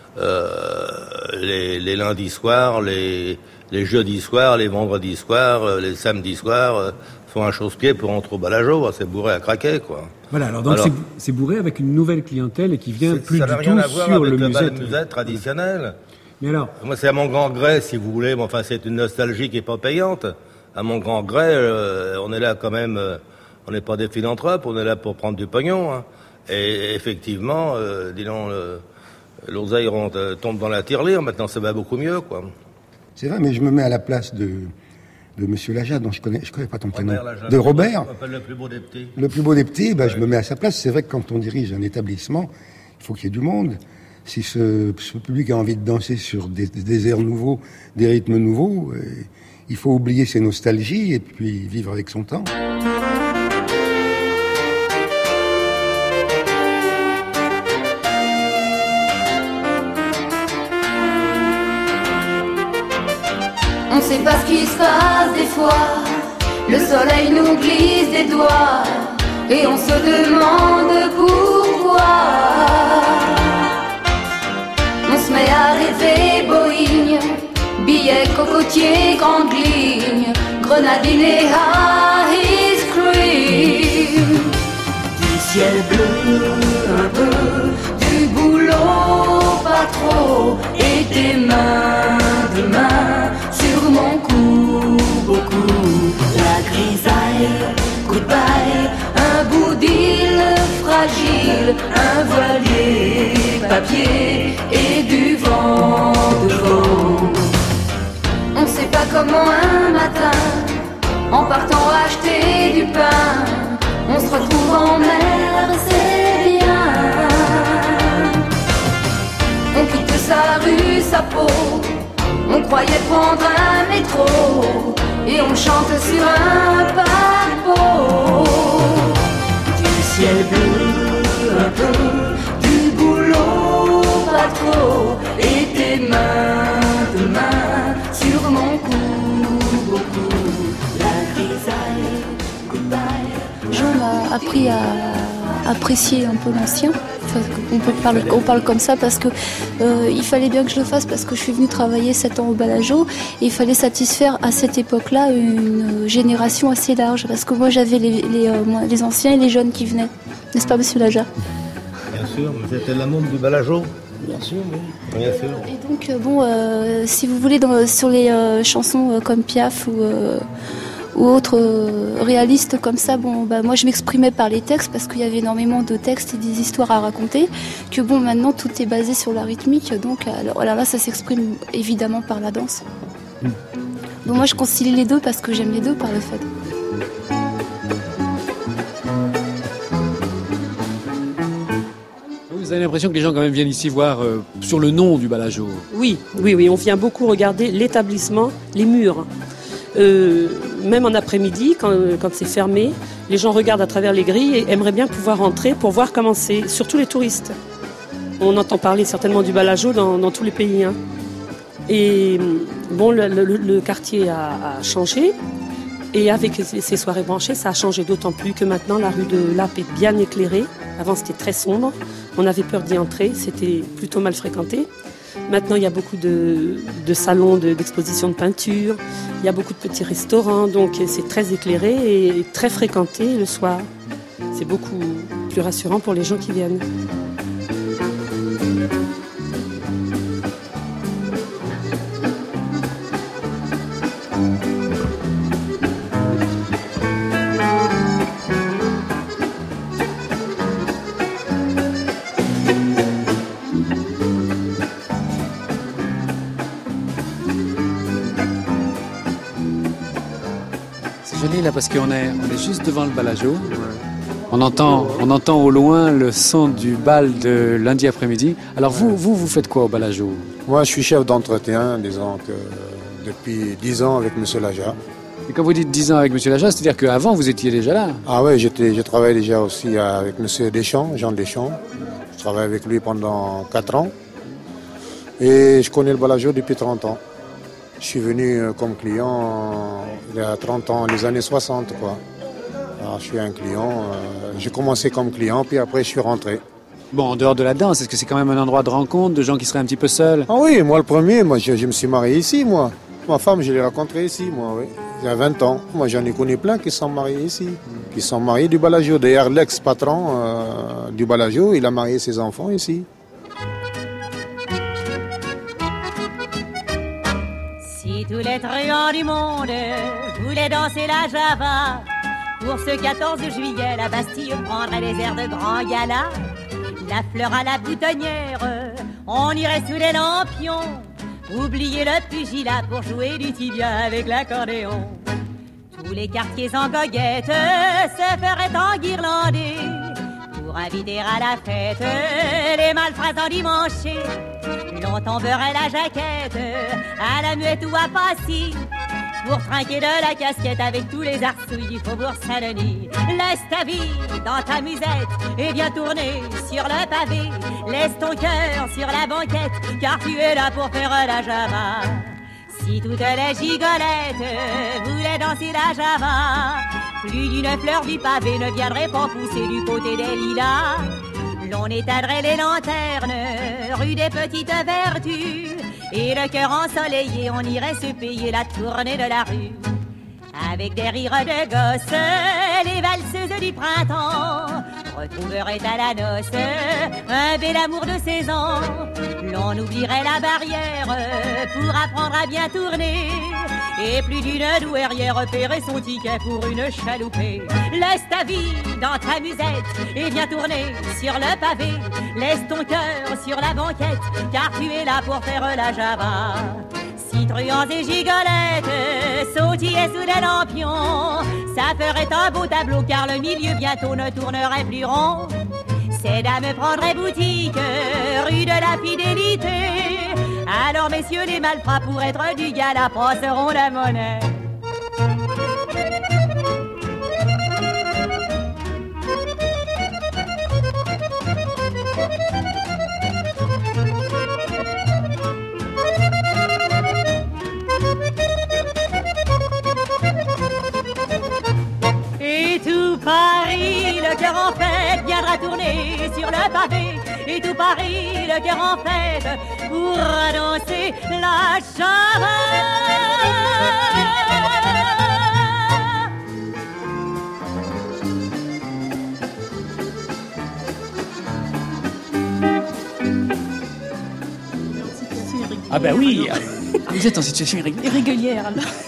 Les lundis soirs, les jeudis soirs, les vendredis soirs, les samedis soirs, font un chausse-pied pour rentrer au Balageau. C'est bourré à craquer, quoi. Voilà, alors donc c'est bourré avec une nouvelle clientèle et qui vient plus du tout sur le musette traditionnel. Mais alors, moi, c'est à mon grand gré, si vous voulez. Mais enfin, c'est une nostalgie qui est pas payante. À mon grand gré, on est là quand même. On n'est pas des philanthropes, on est là pour prendre du pognon. Hein. Et effectivement, dis donc, l'oseille tombe dans la tirelire. Maintenant, ça va beaucoup mieux, quoi. C'est vrai, mais je me mets à la place de Monsieur Lajat, dont je connais pas ton prénom. De Robert. On appelle le plus beau des petits. Le plus beau des petits, je me mets à sa place. C'est vrai que quand on dirige un établissement, il faut qu'il y ait du monde. Si ce public a envie de danser sur des airs nouveaux, des rythmes nouveaux, il faut oublier ses nostalgies et puis vivre avec son temps. On sait pas ce qui se passe des fois, le soleil nous glisse des doigts et on se demande pourquoi. On se met à rêver Boeing, billets, cocotiers, grandes lignes, grenadine et ice cream. Du ciel bleu un peu, du boulot pas trop, et des mains de main sur mon cou, beaucoup. La grisaille, goodbye, un bout d'île fragile, un voilier papier et du vent devant. On sait pas comment un matin, en partant acheter du pain, on se retrouve en mer, c'est bien. On quitte sa rue, sa peau, on croyait prendre un métro et on chante sur un paquebot. Du ciel bleu un peu, du boulot pas trop, et tes mains de main sur mon cou, beaucoup. La grisaille, goodbye. Jean m'a appris à apprécier un peu l'ancien. Enfin, on parle comme ça parce que il fallait bien que je le fasse parce que je suis venue travailler 7 ans au Balageau et il fallait satisfaire à cette époque-là une génération assez large parce que moi j'avais les anciens et les jeunes qui venaient, n'est-ce pas Monsieur Lajat? Bien sûr, mais c'était l'amour du Balageau. Bien sûr, oui. Bien sûr. Et donc si vous voulez sur les chansons comme Piaf ou autres réalistes comme ça, moi je m'exprimais par les textes parce qu'il y avait énormément de textes et des histoires à raconter, que maintenant tout est basé sur la rythmique, donc alors là ça s'exprime évidemment par la danse. Donc moi je concilie les deux parce que j'aime les deux par le fait. Vous avez l'impression que les gens quand même viennent ici voir sur le nom du Balageau? Oui, on vient beaucoup regarder l'établissement, les murs. Même en après-midi, quand c'est fermé, les gens regardent à travers les grilles et aimeraient bien pouvoir rentrer pour voir comment c'est, surtout les touristes. On entend parler certainement du Balageau dans tous les pays. Hein. Et le quartier a changé. Et avec ces soirées branchées, ça a changé d'autant plus que maintenant la rue de Lappe est bien éclairée. Avant c'était très sombre, on avait peur d'y entrer, c'était plutôt mal fréquenté. Maintenant, il y a beaucoup de salons d'exposition de peinture, il y a beaucoup de petits restaurants, donc c'est très éclairé et très fréquenté le soir. C'est beaucoup plus rassurant pour les gens qui viennent. Là parce qu'on est juste devant le Balageau. On entend au loin le son du bal de lundi après-midi. Alors vous faites quoi au Balageau? Moi je suis chef d'entretien, disons que depuis 10 ans avec Monsieur Lajat. Et quand vous dites 10 ans avec M. Lajas, c'est-à-dire qu'avant, vous étiez déjà là? Ah oui, je travaillais déjà aussi avec M. Deschamps, Jean Deschamps. Je travaille avec lui pendant 4 ans. Et je connais le Balajo depuis 30 ans. Je suis venu comme client il y a 30 ans, les années 60, quoi. Alors, je suis un client. J'ai commencé comme client, puis après, je suis rentré. Bon, en dehors de la danse, est-ce que c'est quand même un endroit de rencontre, de gens qui seraient un petit peu seuls? Ah oui, moi le premier, je me suis marié ici, moi. Ma femme, je l'ai rencontrée ici, moi, oui. Il y a 20 ans. Moi, j'en ai connu plein qui sont mariés ici, qui sont mariés du Balajo. D'ailleurs, l'ex-patron du Balajo, il a marié ses enfants ici. Si tous les truands du monde voulaient danser la Java, pour ce 14 juillet, la Bastille prendrait les airs de grand gala. La fleur à la boutonnière, on irait sous les lampions, oublier le pugilat pour jouer du tibia avec l'accordéon. Tous les quartiers en goguette se feraient enguirlander pour inviter à la fête les malfrats endimanchés. L'on tomberait la jaquette à la muette ou à Passy pour trinquer de la casquette avec tous les arsouilles du faubourg Saint-Denis. Laisse ta vie dans ta musette et viens tourner sur le pavé. Laisse ton cœur sur la banquette, car tu es là pour faire la Java. Si toutes les gigolettes voulaient danser la Java, plus d'une fleur du pavé ne viendrait pas pousser du côté des lilas. L'on éteindrait les lanternes rue des Petites Vertus, et le cœur ensoleillé, on irait se payer la tournée de la rue. Avec des rires de gosses, les valseuses du printemps retrouveraient à la noce un bel amour de 16 ans. L'on oublierait la barrière pour apprendre à bien tourner, et plus d'une douairière paierait son ticket pour une chaloupée. Laisse ta vie dans ta musette et viens tourner sur le pavé. Laisse ton cœur sur la banquette, car tu es là pour faire la Java. Si truands et gigolettes sautillaient sous les lampions, ça ferait un beau tableau, car le milieu bientôt ne tournerait plus rond. Ces dames prendraient boutique rue de la Fidélité. Alors messieurs les malfrats, pour être du gala, passeront la monnaie. Et tout Paris, le cœur en fête, viendra tourner sur le pavé. Et tout Paris, le cœur en fête, pourra danser la Java. Ah ben oui, vous êtes en situation Irrégulière.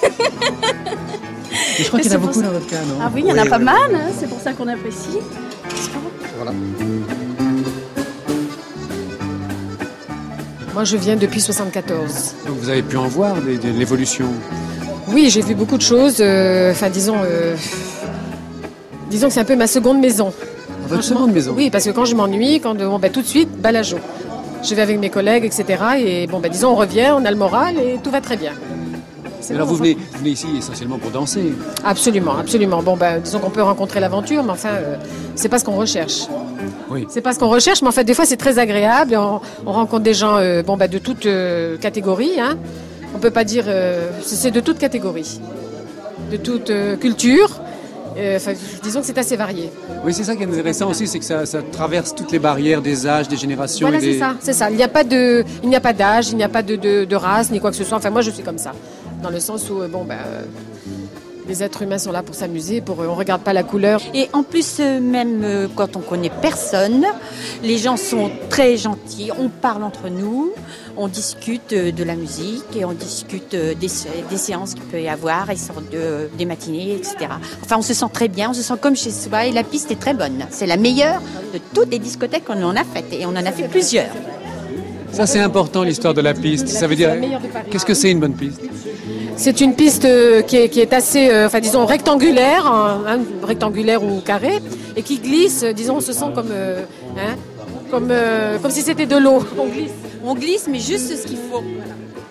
Je crois qu'il y en a beaucoup dans votre cas, non? Ah oui, il y en a pas mal, hein, c'est pour ça qu'on apprécie. Voilà. Moi, je viens depuis 74. Donc vous avez pu en voir de l'évolution? Oui, j'ai vu beaucoup de choses. Disons que c'est un peu ma seconde maison. Votre seconde maison? Oui, parce que quand je m'ennuie, tout de suite, Balajo. Je vais avec mes collègues, etc. Et disons, on revient, on a le moral et tout va très bien. Alors vous venez ici essentiellement pour danser? Absolument, absolument. Disons qu'on peut rencontrer l'aventure, mais enfin, c'est pas ce qu'on recherche. Oui. C'est pas ce qu'on recherche, mais en fait, des fois, c'est très agréable. On rencontre des gens de toute catégorie. Hein. On peut pas dire... c'est de toute catégorie, de toute culture. Disons que c'est assez varié. Oui, c'est ça qui est intéressant aussi, c'est que ça traverse toutes les barrières des âges, des générations. Voilà, c'est ça. Il n'y a pas d'âge, il n'y a pas de race, ni quoi que ce soit. Enfin, moi, je suis comme ça. Dans le sens où, les êtres humains sont là pour s'amuser, on ne regarde pas la couleur. Et en plus, même quand on connaît personne, les gens sont très gentils, on parle entre nous, on discute de la musique et on discute des séances qu'il peut y avoir, des matinées, etc. Enfin, on se sent très bien, on se sent comme chez soi et la piste est très bonne. C'est la meilleure de toutes les discothèques qu'on en a faites et on en a fait plusieurs. Ça, c'est important, l'histoire de la piste. Ça veut dire, qu'est-ce que c'est une bonne piste? C'est une piste qui est assez, disons, rectangulaire, rectangulaire ou carré, et qui glisse, disons, on se sent comme si c'était de l'eau. On glisse, mais juste ce qu'il faut.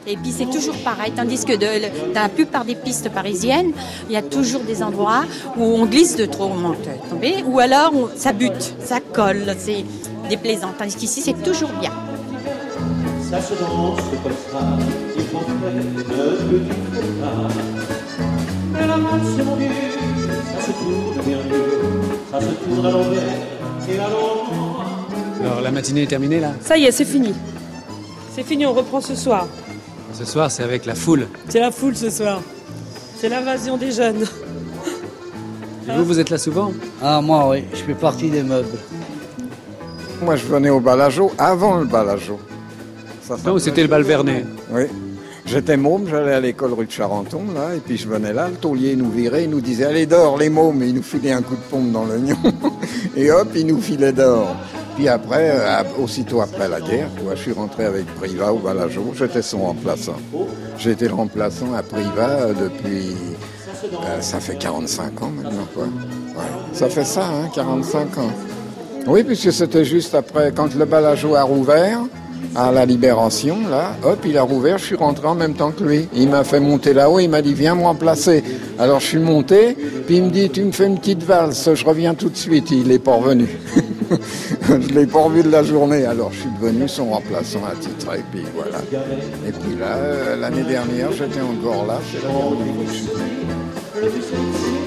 Et puis c'est toujours pareil, tandis que dans la plupart des pistes parisiennes, il y a toujours des endroits où on glisse de trop, on monte tomber, ou alors ça bute, ça colle, c'est déplaisant. Tandis qu'ici, c'est toujours bien. Ça se danse comme ça, il faut faire le que tu feras. Et la main c'est mon Dieu, ça se tourne bien mieux, ça se tourne à l'envers et à l'envers. Alors la matinée est terminée là ? Ça y est, c'est fini. C'est fini, on reprend ce soir. Ce soir, c'est avec la foule. C'est la foule ce soir. C'est l'invasion des jeunes. Et vous êtes là souvent ? Ah, moi, oui. Je fais partie des meubles. Moi, je venais au Balageau avant le Balageau. Non, c'était le bal Vernet. Oui. J'étais môme, j'allais à l'école rue de Charenton, là, et puis je venais là, le taulier nous virait, il nous disait « Allez dehors les mômes !» et il nous filait un coup de pompe dans l'oignon. Et hop, il nous filait dehors. Puis après, aussitôt après la guerre, je suis rentré avec Privat au Balageau, j'étais son remplaçant. J'ai été le remplaçant à Privat depuis... ça fait 45 ans maintenant, quoi. Ouais. Ça fait ça, 45 ans. Oui, puisque c'était juste après, quand le Balageau a rouvert, à la Libération, là, hop, il a rouvert, je suis rentré en même temps que lui. Il m'a fait monter là-haut, il m'a dit, viens me remplacer. Alors je suis monté, puis il me dit, tu me fais une petite valse, je reviens tout de suite. Il n'est pas revenu. Je ne l'ai pas revu de la journée, alors je suis devenu son remplaçant attitré, puis voilà. Et puis là, l'année dernière, j'étais encore là, c'est la dernière fois que je suis venu.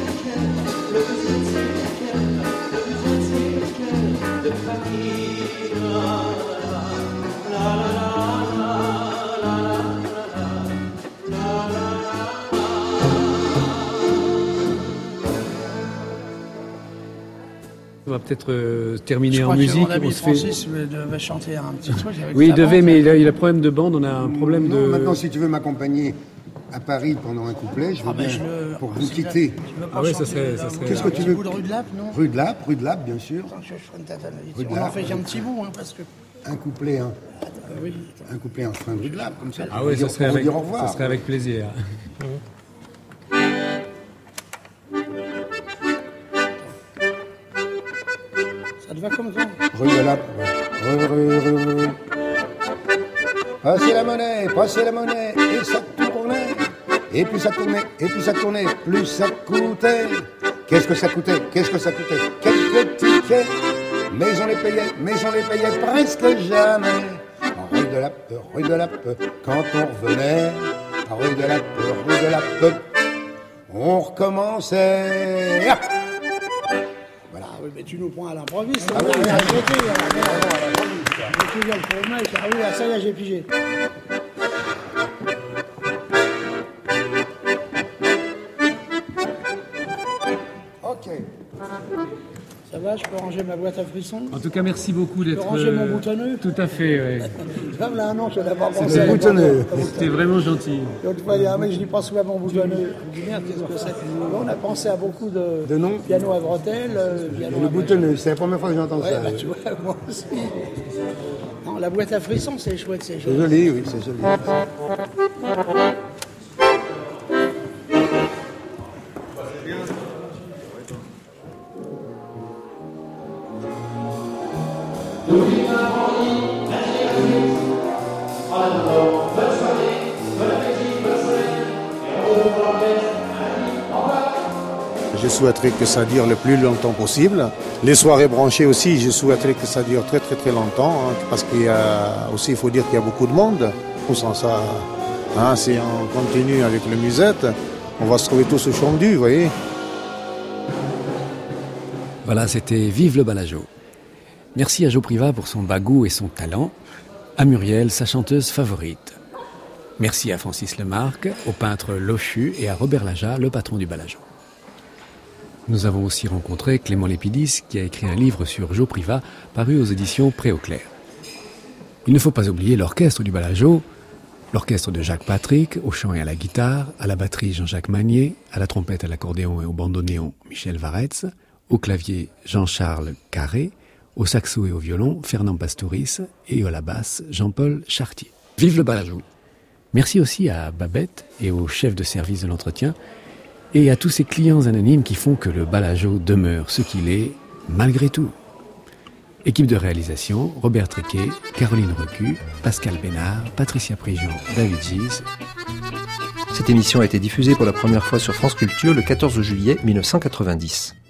On va peut-être terminer en musique. Mon ami Francis devait chanter un petit truc avec oui, il devait, mais il a un problème de bande, on a un problème de... Maintenant, si tu veux m'accompagner à Paris pendant un couplet, je veux bien, pour vous quitter. Ah oui, ça serait... Qu'est-ce que tu veux? De rue de Lappe, non? Rue de Lappe, bien sûr. On en fait qu'un petit bout, parce que... Un couplet, un couplet en fin de rue de Lappe, comme ça. Ah oui, ça serait avec plaisir. Ça te va comme ça? Rue de Lappe, rue. Passez la monnaie, et ça tournait, et puis ça tournait, plus ça coûtait. Qu'est-ce que ça coûtait? Quelques tickets, mais on les payait presque jamais. En rue de Lappe, quand on revenait, en rue de Lappe, on recommençait. Ah, voilà. Oui, mais tu nous prends à l'improviste. Ah oui, Tu viens pour le mec. Ah oui, ça y est, j'ai pigé. Ok. Ça va, je peux ranger ma boîte à frissons? En tout cas, merci beaucoup d'être... Je peux ranger mon boutonneux? Tout à fait, oui. Comme là, non, je n'avais pas pensé à la boutonneux. C'était vraiment gentil. L'autre fois, il y a un mec, je dis pas souvent mon boutonneux. Je me dis, merde, qu'est-ce que c'est? On a pensé à beaucoup de noms. Piano à bretelles, piano le boutonneux, c'est la première fois que j'entends ça. Bah, tu vois, moi aussi. Non, la boîte à frissons, c'est chouette, c'est joli. C'est joli, oui, c'est joli. Je souhaiterais que ça dure le plus longtemps possible. Les soirées branchées aussi, je souhaiterais que ça dure très très très longtemps, parce qu'il y a aussi, il faut dire qu'il y a beaucoup de monde. Sans ça, si on continue avec le musette, on va se trouver tous au Champ-du, vous voyez. Voilà, c'était Vive le Balageau. Merci à Jo Privat pour son bagou et son talent, à Muriel, sa chanteuse favorite. Merci à Francis Lemarque, au peintre Lochu et à Robert Laja, le patron du Balageau. Nous avons aussi rencontré Clément Lépidis, qui a écrit un livre sur Jo Privat, paru aux éditions Pré-Auclair. Il ne faut pas oublier l'orchestre du Balageau, l'orchestre de Jacques Patrick, au chant et à la guitare, à la batterie Jean-Jacques Magnier, à la trompette, à l'accordéon et au bandoneon Michel Varetz, au clavier Jean-Charles Carré, au saxo et au violon Fernand Pastouris et à la basse Jean-Paul Chartier. Vive le Balageau! Merci aussi à Babette et au chef de service de l'entretien, et à tous ces clients anonymes qui font que le Balageau demeure ce qu'il est, malgré tout. Équipe de réalisation, Robert Triquet, Caroline Recu, Pascal Bénard, Patricia Prigent, David Gise. Cette émission a été diffusée pour la première fois sur France Culture le 14 juillet 1990.